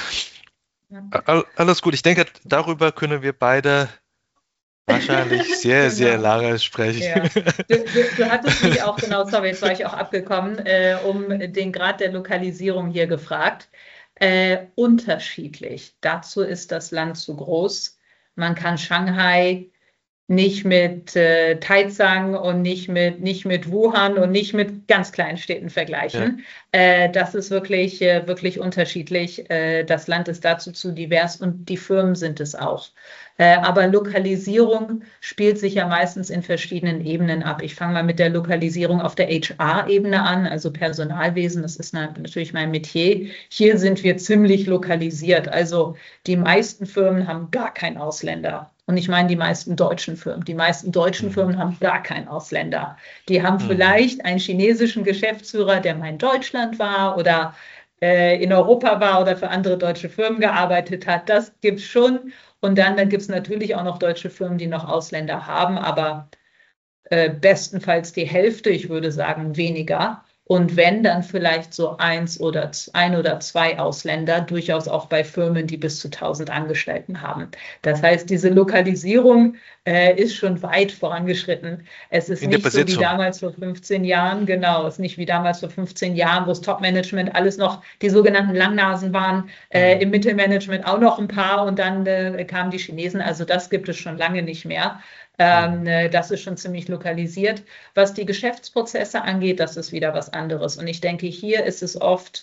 All, alles gut. Ich denke, darüber können wir beide wahrscheinlich sehr, sehr Genau. lange sprechen. Ja, du, du, du hattest mich auch, genau, sorry, jetzt war ich auch abgekommen, äh, um den Grad der Lokalisierung hier gefragt. Äh, unterschiedlich. Dazu ist das Land zu groß. Man kann Shanghai nicht mit äh, Taizang und nicht mit, nicht mit Wuhan und nicht mit ganz kleinen Städten Ja. vergleichen. Äh, das ist wirklich, äh, wirklich unterschiedlich. Äh, das Land ist dazu zu divers und die Firmen sind es auch. Äh, aber Lokalisierung spielt sich ja meistens in verschiedenen Ebenen ab. Ich fange mal mit der Lokalisierung auf der H R-Ebene an, also Personalwesen. Das ist natürlich mein Metier. Hier sind wir ziemlich lokalisiert. Also die meisten Firmen haben gar keinen Ausländer. Und ich meine die meisten deutschen Firmen. Die meisten deutschen Mhm. Firmen haben gar keinen Ausländer. Die haben Mhm. vielleicht einen chinesischen Geschäftsführer, der mal in Deutschland war oder äh, in Europa war oder für andere deutsche Firmen gearbeitet hat. Das gibt es schon. Und dann, dann gibt es natürlich auch noch deutsche Firmen, die noch Ausländer haben, aber äh, bestenfalls die Hälfte, ich würde sagen weniger. Und wenn, dann vielleicht so eins oder ein oder zwei Ausländer, durchaus auch bei Firmen, die bis zu tausend Angestellten haben. Das heißt, diese Lokalisierung äh, ist schon weit vorangeschritten. Es ist In der nicht so wie Besitzung. damals vor fünfzehn Jahren, genau, es ist nicht wie damals vor fünfzehn Jahren, wo das Top-Management alles noch die sogenannten Langnasen waren, äh, Mhm. im Mittelmanagement auch noch ein paar und dann äh, kamen die Chinesen. Also das gibt es schon lange nicht mehr. Ähm, Mhm. das ist schon ziemlich lokalisiert. Was die Geschäftsprozesse angeht, das ist wieder was anderes. Und ich denke, hier ist es oft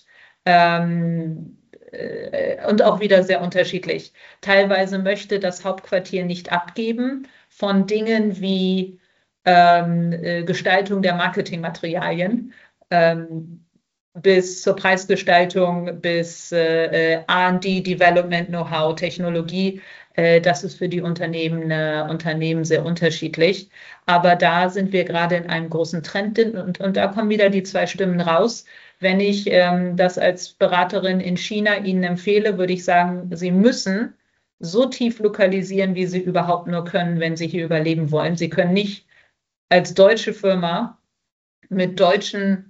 ähm, äh, und auch wieder sehr unterschiedlich. Teilweise möchte das Hauptquartier nicht abgeben von Dingen wie ähm, äh, Gestaltung der Marketingmaterialien. Ähm, bis zur Preisgestaltung, bis äh, R and D, Development, Know-how, Technologie. Äh, das ist für die Unternehmen, äh, Unternehmen sehr unterschiedlich. Aber da sind wir gerade in einem großen Trend und, und da kommen wieder die zwei Stimmen raus. Wenn ich ähm, das als Beraterin in China Ihnen empfehle, würde ich sagen, Sie müssen so tief lokalisieren, wie Sie überhaupt nur können, wenn Sie hier überleben wollen. Sie können nicht als deutsche Firma mit deutschen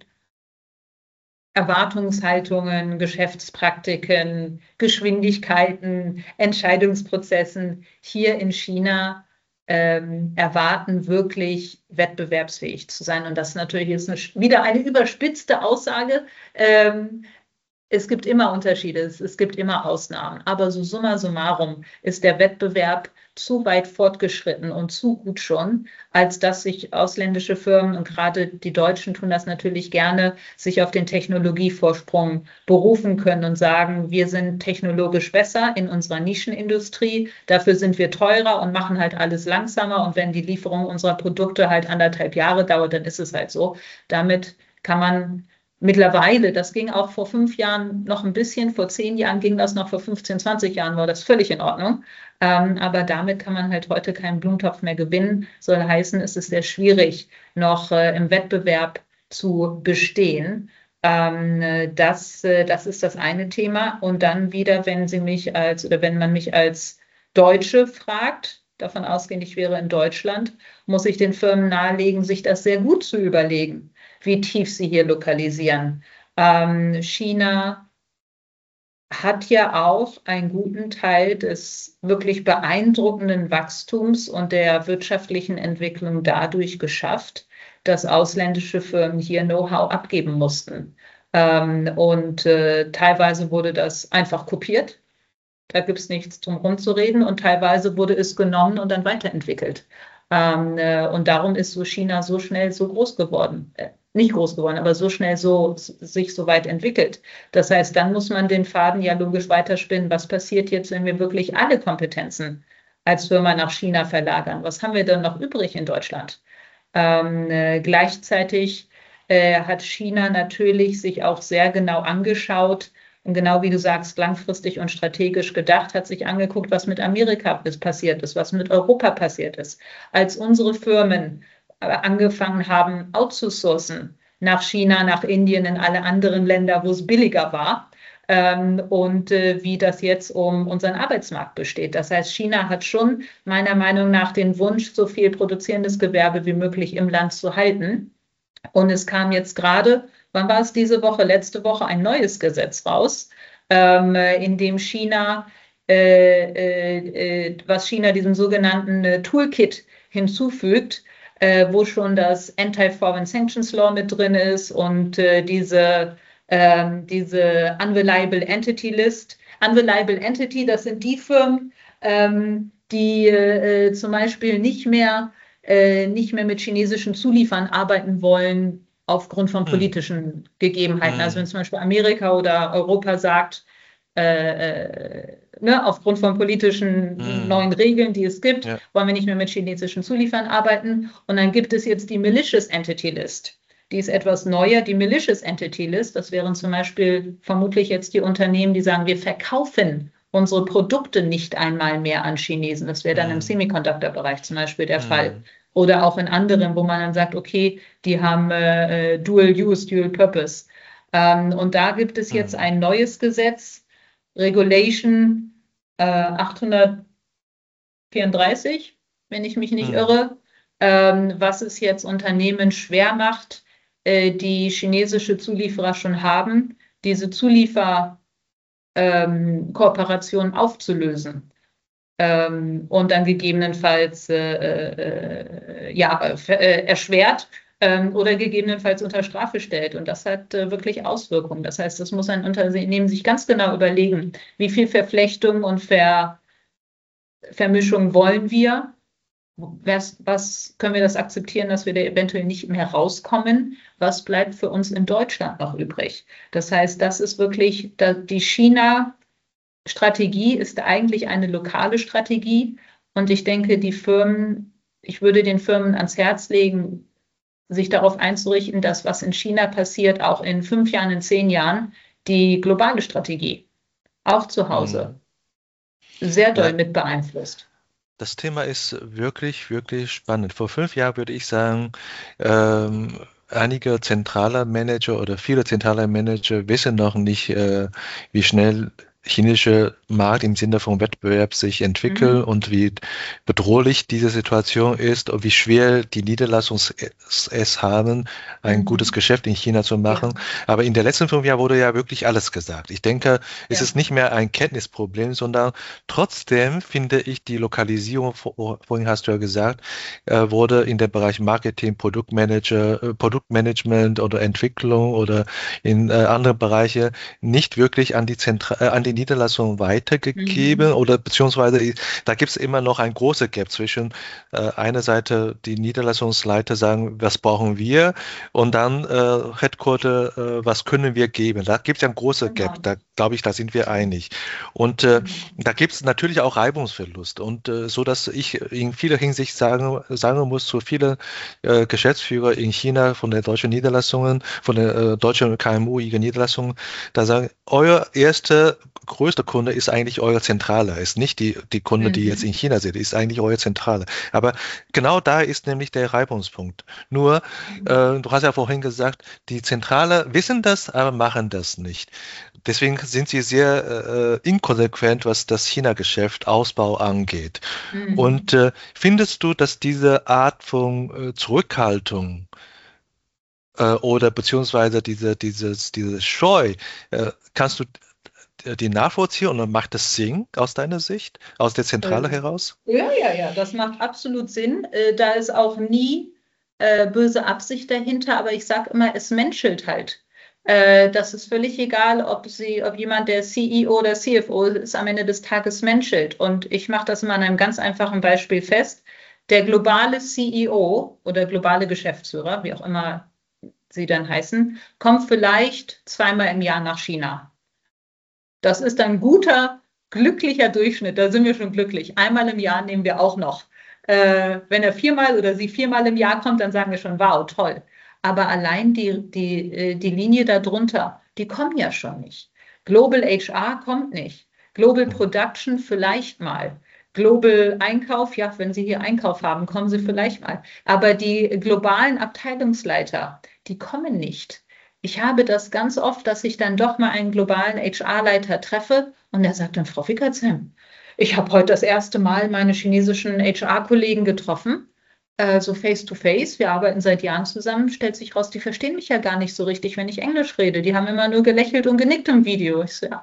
Erwartungshaltungen, Geschäftspraktiken, Geschwindigkeiten, Entscheidungsprozessen hier in China ähm, erwarten, wirklich wettbewerbsfähig zu sein. Und das natürlich ist eine, wieder eine überspitzte Aussage. Ähm, Es gibt immer Unterschiede, es, es gibt immer Ausnahmen, aber so summa summarum ist der Wettbewerb zu weit fortgeschritten und zu gut schon, als dass sich ausländische Firmen, und gerade die Deutschen tun das natürlich gerne, sich auf den Technologievorsprung berufen können und sagen, wir sind technologisch besser in unserer Nischenindustrie, dafür sind wir teurer und machen halt alles langsamer, und wenn die Lieferung unserer Produkte halt anderthalb Jahre dauert, dann ist es halt so. Damit kann man mittlerweile, das ging auch vor fünf Jahren noch ein bisschen, vor zehn Jahren ging das noch, vor fünfzehn, zwanzig Jahren war das völlig in Ordnung. Ähm, aber damit kann man halt heute keinen Blumentopf mehr gewinnen. Soll heißen, es ist sehr schwierig, noch äh, im Wettbewerb zu bestehen. Ähm, das, äh, das ist das eine Thema. Und dann wieder, wenn Sie mich als, oder wenn man mich als Deutsche fragt, davon ausgehend, ich wäre in Deutschland, muss ich den Firmen nahelegen, sich das sehr gut zu überlegen, wie tief sie hier lokalisieren. Ähm, China hat ja auch einen guten Teil des wirklich beeindruckenden Wachstums und der wirtschaftlichen Entwicklung dadurch geschafft, dass ausländische Firmen hier Know-how abgeben mussten. Ähm, und äh, teilweise wurde das einfach kopiert. Da gibt es nichts drum rumzureden, und teilweise wurde es genommen und dann weiterentwickelt. Ähm, äh, und darum ist so China so schnell so groß geworden. Äh, nicht groß geworden, aber so schnell so sich so weit entwickelt. Das heißt, dann muss man den Faden ja logisch weiterspinnen. Was passiert jetzt, wenn wir wirklich alle Kompetenzen als Firma nach China verlagern? Was haben wir denn noch übrig in Deutschland? Ähm, äh, gleichzeitig äh, hat China natürlich sich auch sehr genau angeschaut, und genau wie du sagst, langfristig und strategisch gedacht, hat sich angeguckt, was mit Amerika passiert ist, was mit Europa passiert ist. Als unsere Firmen angefangen haben, outzusourcen nach China, nach Indien, in alle anderen Länder, wo es billiger war, ähm, und äh, wie das jetzt um unseren Arbeitsmarkt besteht. Das heißt, China hat schon meiner Meinung nach den Wunsch, so viel produzierendes Gewerbe wie möglich im Land zu halten. Und es kam jetzt gerade, wann war es diese Woche, letzte Woche, ein neues Gesetz raus, ähm, in dem China, äh, äh, was China diesem sogenannten äh, Toolkit hinzufügt, äh, wo schon das Anti-Foreign Sanctions Law mit drin ist und äh, diese, äh, diese Unreliable Entity List. Unreliable Entity, das sind die Firmen, ähm, die äh, zum Beispiel nicht mehr nicht mehr mit chinesischen Zuliefern arbeiten wollen aufgrund von politischen Gegebenheiten. Also wenn zum Beispiel Amerika oder Europa sagt, äh, äh, ne, aufgrund von politischen mm. neuen Regeln, die es gibt, ja. wollen wir nicht mehr mit chinesischen Zuliefern arbeiten. Und dann gibt es jetzt die Malicious Entity List. Die ist etwas neuer, die Malicious Entity List. Das wären zum Beispiel vermutlich jetzt die Unternehmen, die sagen, wir verkaufen unsere Produkte nicht einmal mehr an Chinesen. Das wäre dann mm. im Semiconductor-Bereich zum Beispiel der mm. Fall. Oder auch in anderen, wo man dann sagt, okay, die haben äh, Dual Use, Dual Purpose. Ähm, und da gibt es jetzt ein neues Gesetz, Regulation äh, achthundertvierunddreißig, wenn ich mich nicht irre, ähm, was es jetzt Unternehmen schwer macht, äh, die chinesische Zulieferer schon haben, diese Zulieferkooperationen ähm, aufzulösen. Ähm, und dann gegebenenfalls äh, äh, ja, äh, erschwert ähm, oder gegebenenfalls unter Strafe stellt. Und das hat äh, wirklich Auswirkungen. Das heißt, das muss ein Unternehmen sich ganz genau überlegen, wie viel Verflechtung und Ver Vermischung wollen wir. Was, was können wir das akzeptieren, dass wir da eventuell nicht mehr rauskommen? Was bleibt für uns in Deutschland noch übrig? Das heißt, das ist wirklich die China- Strategie ist eigentlich eine lokale Strategie, und ich denke, die Firmen, ich würde den Firmen ans Herz legen, sich darauf einzurichten, dass was in China passiert, auch in fünf Jahren, in zehn Jahren, die globale Strategie, auch zu Hause, mhm. sehr doll ja. mit beeinflusst. Das Thema ist wirklich, wirklich spannend. Vor fünf Jahren würde ich sagen, ähm, einige zentrale Manager oder viele zentrale Manager wissen noch nicht, äh, wie schnell chinesische Markt im Sinne von Wettbewerb sich entwickelt mhm. und wie bedrohlich diese Situation ist und wie schwer die Niederlassungen es haben, ein mhm. gutes Geschäft in China zu machen. Ja. Aber in den letzten fünf Jahren wurde ja wirklich alles gesagt. Ich denke, es ja. ist nicht mehr ein Kenntnisproblem, sondern trotzdem finde ich die Lokalisierung, vorhin hast du ja gesagt, äh, wurde in dem Bereich Marketing, Produktmanager, äh, Produktmanagement oder Entwicklung oder in äh, andere Bereiche nicht wirklich an die Zentra äh, an die Niederlassung weitergegeben mhm. oder beziehungsweise da gibt es immer noch ein großes Gap zwischen äh, einer Seite die Niederlassungsleiter sagen, was brauchen wir und dann äh, Headquarter, äh, was können wir geben. Da gibt es ja ein großes genau. Gap, da glaube ich, da sind wir einig. Und äh, mhm. da gibt es natürlich auch Reibungsverlust und äh, so, dass ich in vieler Hinsicht sagen, sagen muss zu vielen äh, Geschäftsführer in China von den deutschen Niederlassungen, von den äh, deutschen K M U-igen Niederlassungen, da sagen, euer erster größter Kunde ist eigentlich euer Zentrale, ist nicht die, die Kunde, die mhm. jetzt in China sind, ist eigentlich euer Zentrale. Aber genau da ist nämlich der Reibungspunkt. Nur, mhm. äh, du hast ja vorhin gesagt, die Zentrale wissen das, aber machen das nicht. Deswegen sind sie sehr äh, inkonsequent, was das China-Geschäft, Ausbau angeht. Mhm. Und äh, findest du, dass diese Art von äh, Zurückhaltung äh, oder beziehungsweise diese, dieses, diese Scheu, äh, kannst du die nachvollziehen und macht das Sinn aus deiner Sicht, aus der Zentrale äh, heraus? Ja, ja, ja, das macht absolut Sinn. Äh, da ist auch nie äh, böse Absicht dahinter, aber ich sage immer, es menschelt halt. Äh, das ist völlig egal, ob sie, ob jemand der C E O oder C F O ist, am Ende des Tages menschelt. Und ich mache das immer an einem ganz einfachen Beispiel fest. Der globale C E O oder globale Geschäftsführer, wie auch immer sie dann heißen, kommt vielleicht zweimal im Jahr nach China. Das ist ein guter, glücklicher Durchschnitt. Da sind wir schon glücklich. Einmal im Jahr nehmen wir auch noch. Äh, wenn er viermal oder sie viermal im Jahr kommt, dann sagen wir schon, wow, toll. Aber allein die, die, die Linie darunter, die kommen ja schon nicht. Global H R kommt nicht. Global Production vielleicht mal. Global Einkauf, ja, wenn Sie hier Einkauf haben, kommen Sie vielleicht mal. Aber die globalen Abteilungsleiter, die kommen nicht. Ich habe das ganz oft, dass ich dann doch mal einen globalen H R-Leiter treffe und der sagt dann, Frau Wickertsham, ich habe heute das erste Mal meine chinesischen H R-Kollegen getroffen, äh, so face-to-face, wir arbeiten seit Jahren zusammen, stellt sich raus, die verstehen mich ja gar nicht so richtig, wenn ich Englisch rede, die haben immer nur gelächelt und genickt im Video. Ich so, ja.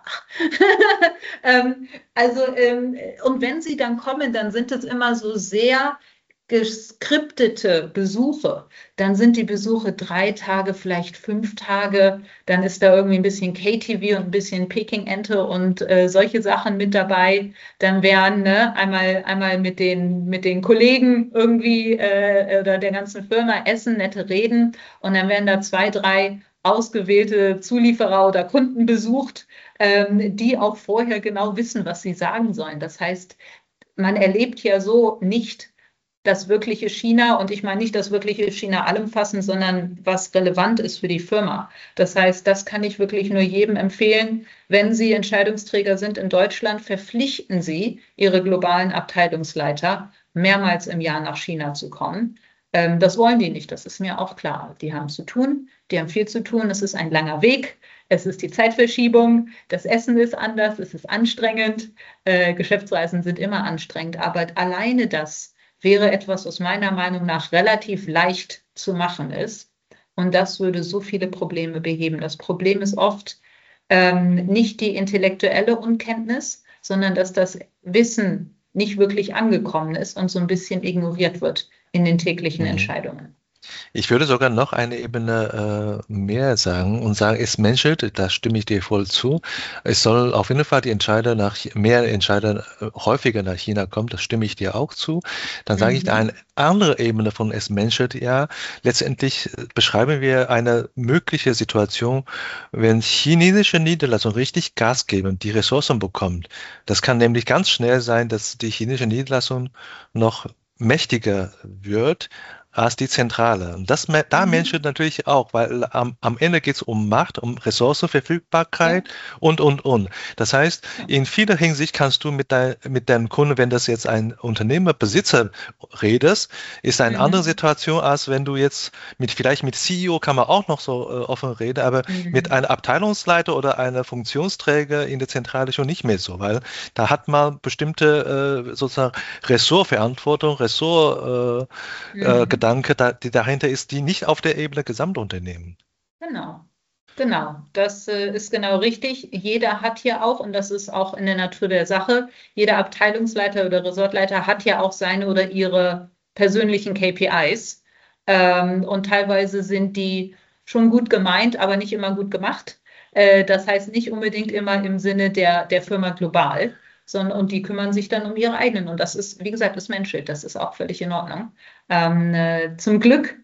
ähm, also, ähm, und wenn sie dann kommen, dann sind es immer so sehr geskriptete Besuche, dann sind die Besuche drei Tage, vielleicht fünf Tage, dann ist da irgendwie ein bisschen K T V und ein bisschen Peking-Ente und äh, solche Sachen mit dabei. Dann werden ne, einmal, einmal mit den, mit den Kollegen irgendwie äh, oder der ganzen Firma essen, nette reden und dann werden da zwei, drei ausgewählte Zulieferer oder Kunden besucht, ähm, die auch vorher genau wissen, was sie sagen sollen. Das heißt, man erlebt ja so nicht das wirkliche China, und ich meine nicht das wirkliche China allumfassend, sondern was relevant ist für die Firma. Das heißt, das kann ich wirklich nur jedem empfehlen. Wenn Sie Entscheidungsträger sind in Deutschland, verpflichten Sie Ihre globalen Abteilungsleiter, mehrmals im Jahr nach China zu kommen. Ähm, das wollen die nicht, das ist mir auch klar. Die haben zu tun, die haben viel zu tun, es ist ein langer Weg. Es ist die Zeitverschiebung, das Essen ist anders, es ist anstrengend. Äh, Geschäftsreisen sind immer anstrengend, aber alleine das wäre etwas, was meiner Meinung nach relativ leicht zu machen ist. Und das würde so viele Probleme beheben. Das Problem ist oft ähm, nicht die intellektuelle Unkenntnis, sondern dass das Wissen nicht wirklich angekommen ist und so ein bisschen ignoriert wird in den täglichen mhm. Entscheidungen. Ich würde sogar noch eine Ebene äh, mehr sagen und sagen, es menschelt, da stimme ich dir voll zu. Es soll auf jeden Fall die Entscheider nach, mehr Entscheider äh, häufiger nach China kommen, das stimme ich dir auch zu. Dann sage mhm. ich, eine andere Ebene von es menschelt, ja, letztendlich beschreiben wir eine mögliche Situation, wenn chinesische Niederlassungen richtig Gas geben, die Ressourcen bekommen. Das kann nämlich ganz schnell sein, dass die chinesische Niederlassung noch mächtiger wird, als die Zentrale. Und das, da Mhm. Menschen natürlich auch, weil am, am Ende geht es um Macht, um Ressourcenverfügbarkeit Ja, und, und, und. Das heißt, ja. in vieler Hinsicht kannst du mit, dein, mit deinem Kunden, wenn das jetzt ein Unternehmer, Besitzer redest, ist eine andere Mhm. Situation, als wenn du jetzt mit, vielleicht mit C E O kann man auch noch so äh, offen reden, aber mit Mhm. einem Abteilungsleiter oder einer Funktionsträger in der Zentrale schon nicht mehr so, weil da hat man bestimmte äh, sozusagen Ressortverantwortung, Ressort, äh, äh, Mhm. Gedanke, da, die dahinter ist, die nicht auf der Ebene Gesamtunternehmen. Genau. Genau, das äh, ist genau richtig. Jeder hat hier auch, und das ist auch in der Natur der Sache, jeder Abteilungsleiter oder Ressortleiter hat ja auch seine oder ihre persönlichen K P Is. Ähm, und teilweise sind die schon gut gemeint, aber nicht immer gut gemacht. Äh, das heißt nicht unbedingt immer im Sinne der, der Firma global, sondern und die kümmern sich dann um ihre eigenen. Und das ist, wie gesagt, das menschelt. Das ist auch völlig in Ordnung. Ähm, äh, zum Glück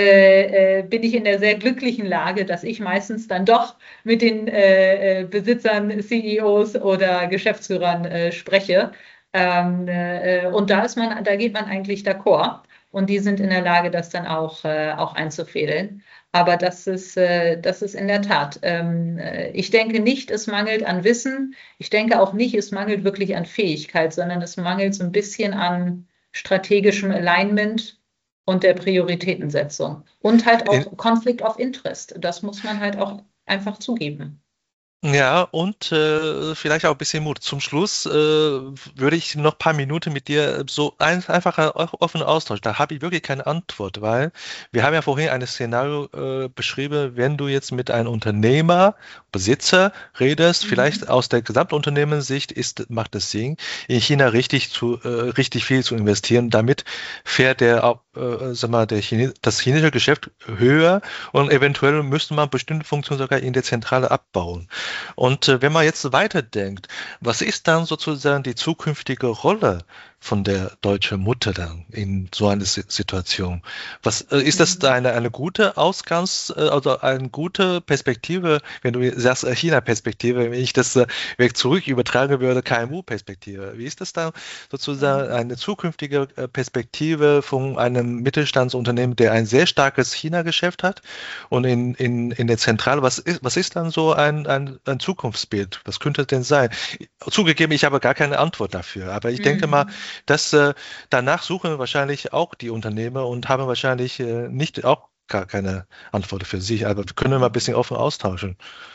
äh, äh, bin ich in der sehr glücklichen Lage, dass ich meistens dann doch mit den äh, äh, Besitzern, C E Os oder Geschäftsführern äh, spreche. Ähm, äh, und da ist man, da geht man eigentlich d'accord. Und die sind in der Lage, das dann auch, äh, auch einzufädeln. Aber das ist, äh, das ist in der Tat. Ähm, äh, ich denke nicht, es mangelt an Wissen. Ich denke auch nicht, es mangelt wirklich an Fähigkeit, sondern es mangelt so ein bisschen an strategischem Alignment und der Prioritätensetzung. Und halt In, auch Conflict of Interest. Das muss man halt auch einfach zugeben. Ja, und äh, vielleicht auch ein bisschen Mut. Zum Schluss äh, würde ich noch ein paar Minuten mit dir so ein, einfach einen offenen Austausch. Da habe ich wirklich keine Antwort, weil wir haben ja vorhin ein Szenario äh, beschrieben, wenn du jetzt mit einem Unternehmer, Besitzer redest, vielleicht Mhm. aus der Gesamtunternehmenssicht ist, macht es Sinn, in China richtig zu äh, richtig viel zu investieren. Damit fährt der, auch, äh, sag mal, der Chine das chinesische Geschäft höher und eventuell müsste man bestimmte Funktionen sogar in der Zentrale abbauen. Und äh, wenn man jetzt weiterdenkt, was ist dann sozusagen die zukünftige Rolle von der deutschen Mutter dann in so einer Si- Situation? Was äh, ist das da Mhm. eine, eine gute Ausgangs-, äh, also eine gute Perspektive, wenn du sagst äh, China-Perspektive, wenn ich das äh, weg zurück übertragen würde, K M U-Perspektive? Wie ist das dann sozusagen Mhm. eine zukünftige äh, Perspektive von einem Mittelstandsunternehmen, der ein sehr starkes China-Geschäft hat? Und in, in, in der Zentrale, was ist, was ist dann so ein, ein, ein Zukunftsbild? Was könnte es denn sein? Zugegeben, ich habe gar keine Antwort dafür, aber ich denke mal, Mhm. dass äh, danach suchen wahrscheinlich auch die Unternehmer und haben wahrscheinlich äh, nicht auch gar keine Antwort für sich, aber wir können mal ein bisschen offen austauschen.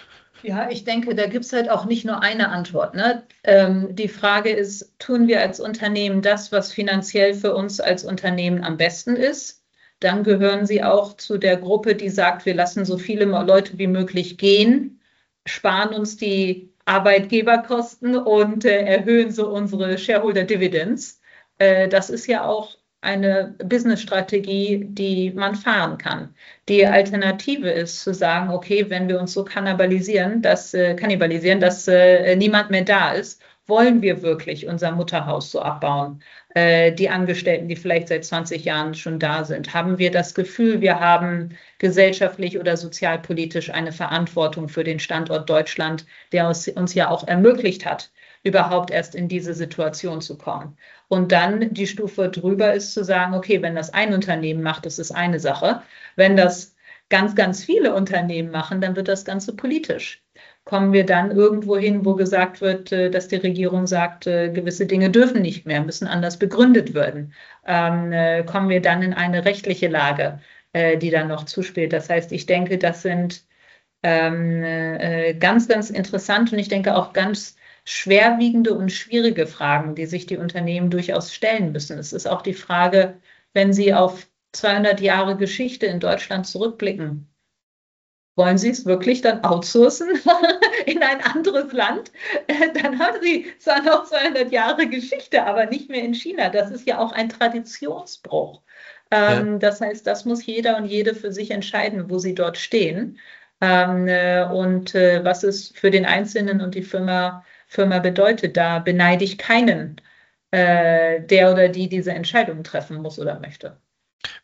Ja, ich denke, da gibt es halt auch nicht nur eine Antwort. Ne? Ähm, die Frage ist, tun wir als Unternehmen das, was finanziell für uns als Unternehmen am besten ist? Dann gehören sie auch zu der Gruppe, die sagt, wir lassen so viele Leute wie möglich gehen, sparen uns die Arbeitgeberkosten und äh, erhöhen so unsere Shareholder Dividends. Äh, das ist ja auch eine Business-Strategie, die man fahren kann. Die Alternative ist zu sagen, okay, wenn wir uns so kannibalisieren, dass, äh, kannibalisieren, dass äh, niemand mehr da ist, wollen wir wirklich unser Mutterhaus so abbauen? Äh, die Angestellten, die vielleicht seit zwanzig Jahren schon da sind, haben wir das Gefühl, wir haben gesellschaftlich oder sozialpolitisch eine Verantwortung für den Standort Deutschland, der uns, uns ja auch ermöglicht hat, überhaupt erst in diese Situation zu kommen. Und dann die Stufe drüber ist zu sagen, okay, wenn das ein Unternehmen macht, das ist eine Sache. Wenn das ganz, ganz viele Unternehmen machen, dann wird das Ganze politisch. Kommen wir dann irgendwo hin, wo gesagt wird, äh, dass die Regierung sagt, äh, gewisse Dinge dürfen nicht mehr, müssen anders begründet werden? Ähm, äh, kommen wir dann in eine rechtliche Lage, äh, die dann noch zuspielt? Das heißt, ich denke, das sind ähm, äh, ganz, ganz interessant und ich denke auch ganz schwerwiegende und schwierige Fragen, die sich die Unternehmen durchaus stellen müssen. Es ist auch die Frage, wenn sie auf zweihundert Jahre Geschichte in Deutschland zurückblicken, wollen Sie es wirklich dann outsourcen in ein anderes Land? Äh, Dann haben Sie zwar noch zweihundert Jahre Geschichte, aber nicht mehr in China. Das ist ja auch ein Traditionsbruch. Ja. Ähm, das heißt, das muss jeder und jede für sich entscheiden, wo sie dort stehen. Ähm, äh, und äh, was es für den Einzelnen und die Firma, Firma bedeutet. Da beneide ich keinen, äh, der oder die diese Entscheidung treffen muss oder möchte.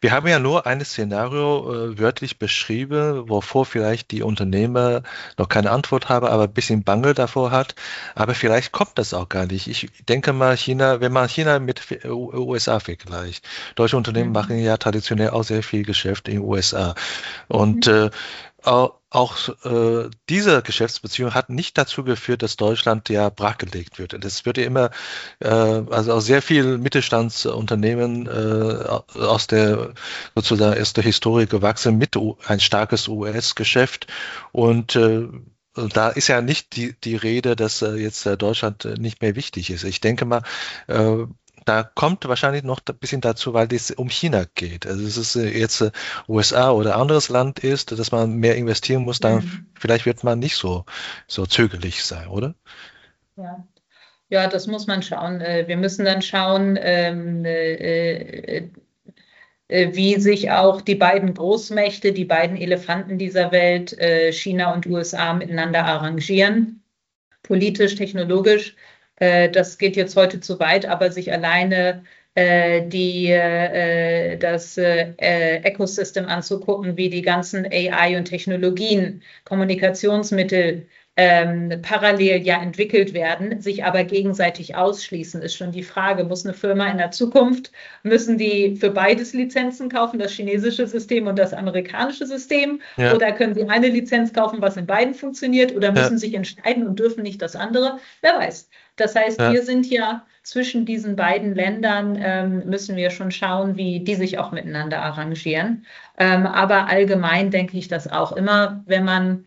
Wir haben ja nur ein Szenario äh, wörtlich beschrieben, wovor vielleicht die Unternehmer noch keine Antwort haben, aber ein bisschen Bange davor hat. Aber vielleicht kommt das auch gar nicht. Ich denke mal, China, wenn man China mit U S A vergleicht, deutsche Unternehmen machen Mhm. ja traditionell auch sehr viel Geschäft in den U S A. Und Mhm. äh, auch, auch äh, diese Geschäftsbeziehung hat nicht dazu geführt, dass Deutschland ja brachgelegt wird. Das wird ja immer, äh, also auch sehr viel Mittelstandsunternehmen äh, aus der sozusagen aus der Historie gewachsen mit U ein starkes U S-Geschäft und äh, da ist ja nicht die, die Rede, dass äh, jetzt äh, Deutschland äh, nicht mehr wichtig ist. Ich denke mal, äh, da kommt wahrscheinlich noch ein bisschen dazu, weil es um China geht. Also es ist äh, jetzt äh, U S A oder anderes Land ist, dass man mehr investieren muss, dann Mhm. vielleicht wird man nicht so, so zögerlich sein, oder? Ja. Ja, das muss man schauen. Äh, Wir müssen dann schauen, ähm, äh, äh, äh, wie sich auch die beiden Großmächte, die beiden Elefanten dieser Welt, äh, China und U S A, miteinander arrangieren, politisch, technologisch. Äh, Das geht jetzt heute zu weit, aber sich alleine äh, die, äh, das äh, äh, Ecosystem anzugucken, wie die ganzen A I und Technologien, Kommunikationsmittel ähm, parallel ja entwickelt werden, sich aber gegenseitig ausschließen, ist schon die Frage, muss eine Firma in der Zukunft, müssen die für beides Lizenzen kaufen, das chinesische System und das amerikanische System, Ja, oder können sie eine Lizenz kaufen, was in beiden funktioniert, oder ja, müssen sich entscheiden und dürfen nicht das andere? Wer weiß. Das heißt, ja. wir sind ja zwischen diesen beiden Ländern, ähm, müssen wir schon schauen, wie die sich auch miteinander arrangieren. Ähm, aber allgemein denke ich das auch immer, wenn man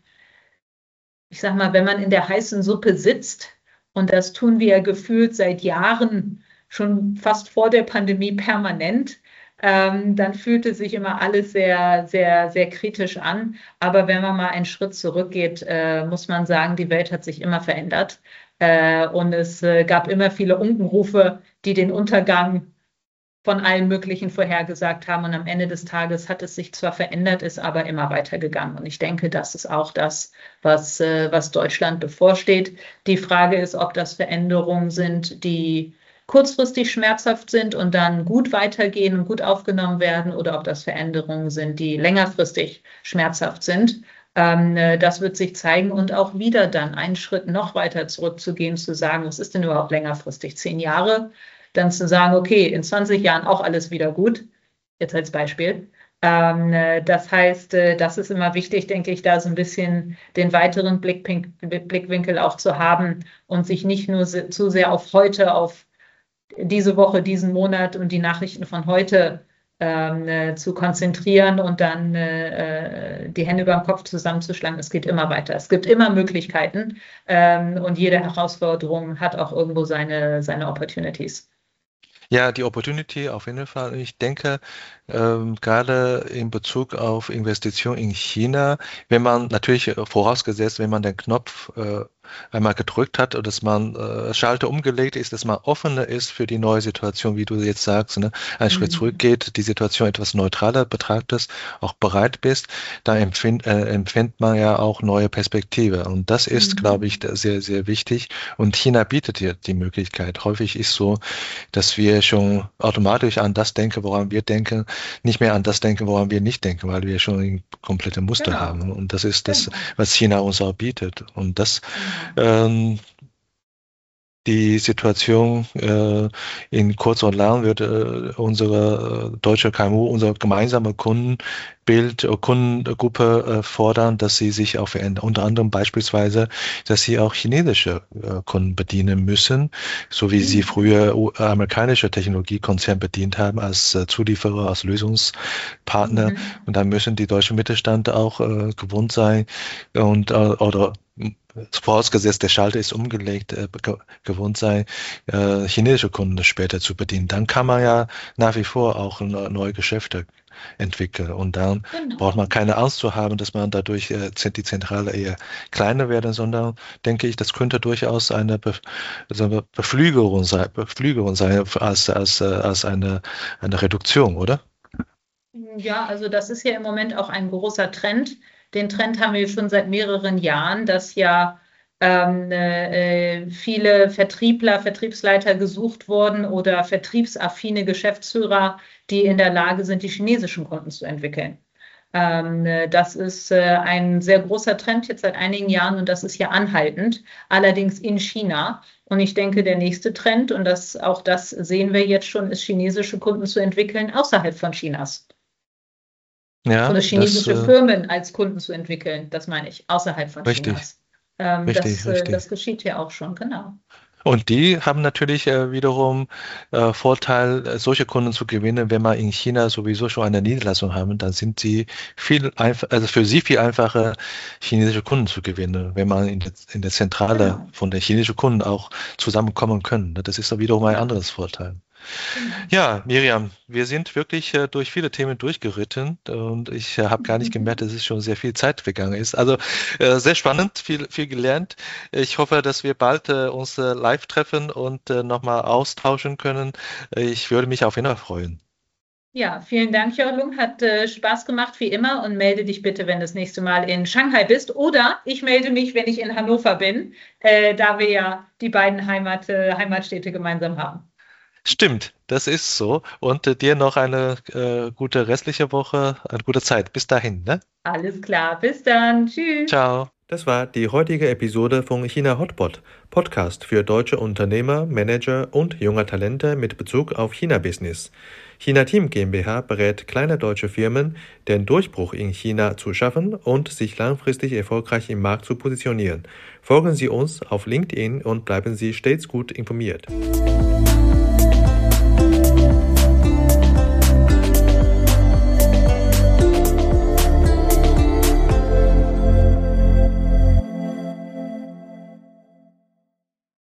ich sag mal, wenn man in der heißen Suppe sitzt, und das tun wir ja gefühlt seit Jahren, schon fast vor der Pandemie permanent, ähm, dann fühlt es sich immer alles sehr, sehr, sehr kritisch an. Aber wenn man mal einen Schritt zurückgeht, äh, muss man sagen, die Welt hat sich immer verändert. Äh, und es äh, gab immer viele Unkenrufe, die den Untergang von allen möglichen vorhergesagt haben. Und am Ende des Tages hat es sich zwar verändert, ist aber immer weitergegangen. Und ich denke, das ist auch das, was, äh, was Deutschland bevorsteht. Die Frage ist, ob das Veränderungen sind, die kurzfristig schmerzhaft sind und dann gut weitergehen und gut aufgenommen werden, oder ob das Veränderungen sind, die längerfristig schmerzhaft sind. Ähm, äh, das wird sich zeigen, und auch wieder dann einen Schritt noch weiter zurückzugehen, zu sagen, was ist denn überhaupt längerfristig? Zehn Jahre? Dann zu sagen, okay, in zwanzig Jahren auch alles wieder gut, jetzt als Beispiel. Ähm, äh, das heißt, äh, das ist immer wichtig, denke ich, da so ein bisschen den weiteren Blickpink Blickwinkel auch zu haben und sich nicht nur se zu sehr auf heute, auf diese Woche, diesen Monat und die Nachrichten von heute ähm, äh, zu konzentrieren und dann äh, die Hände über dem Kopf zusammenzuschlagen. Es geht immer weiter. Es gibt immer Möglichkeiten, ähm, und jede Herausforderung hat auch irgendwo seine, seine Opportunities. Ja, die Opportunity auf jeden Fall. Ich denke, ähm, gerade in Bezug auf Investition in China, wenn man natürlich äh, vorausgesetzt, wenn man den Knopf äh, einmal gedrückt hat und dass man äh, Schalter umgelegt ist, dass man offener ist für die neue Situation, wie du jetzt sagst, ne? Einen Schritt Mhm. zurückgeht, die Situation etwas neutraler betrachtest, auch bereit bist, da empfind, äh, empfindet man ja auch neue Perspektive. Und das ist, glaube ich, Mhm. da sehr, sehr wichtig. Und China bietet dir die Möglichkeit. Häufig ist so, dass wir schon automatisch an das denken, woran wir denken, nicht mehr an das denken, woran wir nicht denken, weil wir schon ein komplette Muster Genau, haben. Und das ist das, genau, was China uns auch bietet. Und das genau. ähm, die Situation äh, in kurz und lang wird äh, unsere äh, deutsche K M U, unser gemeinsame Kundenbild, äh, Kundengruppe äh, fordern, dass sie sich auch verändern. Unter anderem beispielsweise, dass sie auch chinesische äh, Kunden bedienen müssen, so wie sie Mhm. früher u- amerikanische Technologiekonzerne bedient haben als äh, Zulieferer, als Lösungspartner. Mhm. Und da müssen die deutschen Mittelstand auch äh, gewohnt sein und äh, oder vorausgesetzt, der Schalter ist umgelegt, äh, ge gewohnt sein, äh, chinesische Kunden später zu bedienen. Dann kann man ja nach wie vor auch ne- neue Geschäfte entwickeln. Und dann braucht Genau. man keine Angst zu haben, dass man dadurch äh, die Zentrale eher kleiner werden, sondern denke ich, das könnte durchaus eine, Be also eine Beflügelung sein, Beflügelung sein als, als, äh, als eine, eine Reduktion, oder? Ja, also das ist ja im Moment auch ein großer Trend. Den Trend haben wir schon seit mehreren Jahren, dass ja ähm, äh, viele Vertriebler, Vertriebsleiter gesucht worden oder vertriebsaffine Geschäftsführer, die in der Lage sind, die chinesischen Kunden zu entwickeln. Ähm, das ist äh, ein sehr großer Trend jetzt seit einigen Jahren und das ist ja anhaltend, allerdings in China. Und ich denke, der nächste Trend, und das, auch das sehen wir jetzt schon, ist, chinesische Kunden zu entwickeln außerhalb von Chinas. Ja, Oder das chinesische äh, Firmen als Kunden zu entwickeln, das meine ich, außerhalb von richtig, Chinas. Ähm, das, richtig, äh, richtig. das geschieht ja auch schon, genau. Und die haben natürlich äh, wiederum äh, Vorteil, äh, solche Kunden zu gewinnen, wenn man in China sowieso schon eine Niederlassung haben, dann sind sie viel einfach, also für sie viel einfacher, chinesische Kunden zu gewinnen, wenn man in der, in der Zentrale Genau, von der chinesischen Kunden auch zusammenkommen können. Das ist dann wiederum ein genau, anderes Vorteil. genau. Ja, Miriam, wir sind wirklich äh, durch viele Themen durchgeritten und ich äh, habe gar nicht gemerkt, dass es schon sehr viel Zeit vergangen ist. Also äh, sehr spannend, viel, viel gelernt. Ich hoffe, dass wir bald äh, uns äh, live treffen und äh, nochmal austauschen können. Ich würde mich auf jeden Fall freuen. Ja, vielen Dank, Jörlung. Hat äh, Spaß gemacht wie immer und melde dich bitte, wenn du das nächste Mal in Shanghai bist. Oder ich melde mich, wenn ich in Hannover bin, äh, da wir ja die beiden Heimat, äh, Heimatstädte gemeinsam haben. Stimmt, das ist so. Und äh, dir noch eine äh, gute restliche Woche, eine gute Zeit. Bis dahin, ne? Alles klar, bis dann. Tschüss. Ciao. Das war die heutige Episode von China Hotpot, Podcast für deutsche Unternehmer, Manager und junge Talente mit Bezug auf China-Business. China Team GmbH berät kleine deutsche Firmen, den Durchbruch in China zu schaffen und sich langfristig erfolgreich im Markt zu positionieren. Folgen Sie uns auf LinkedIn und bleiben Sie stets gut informiert.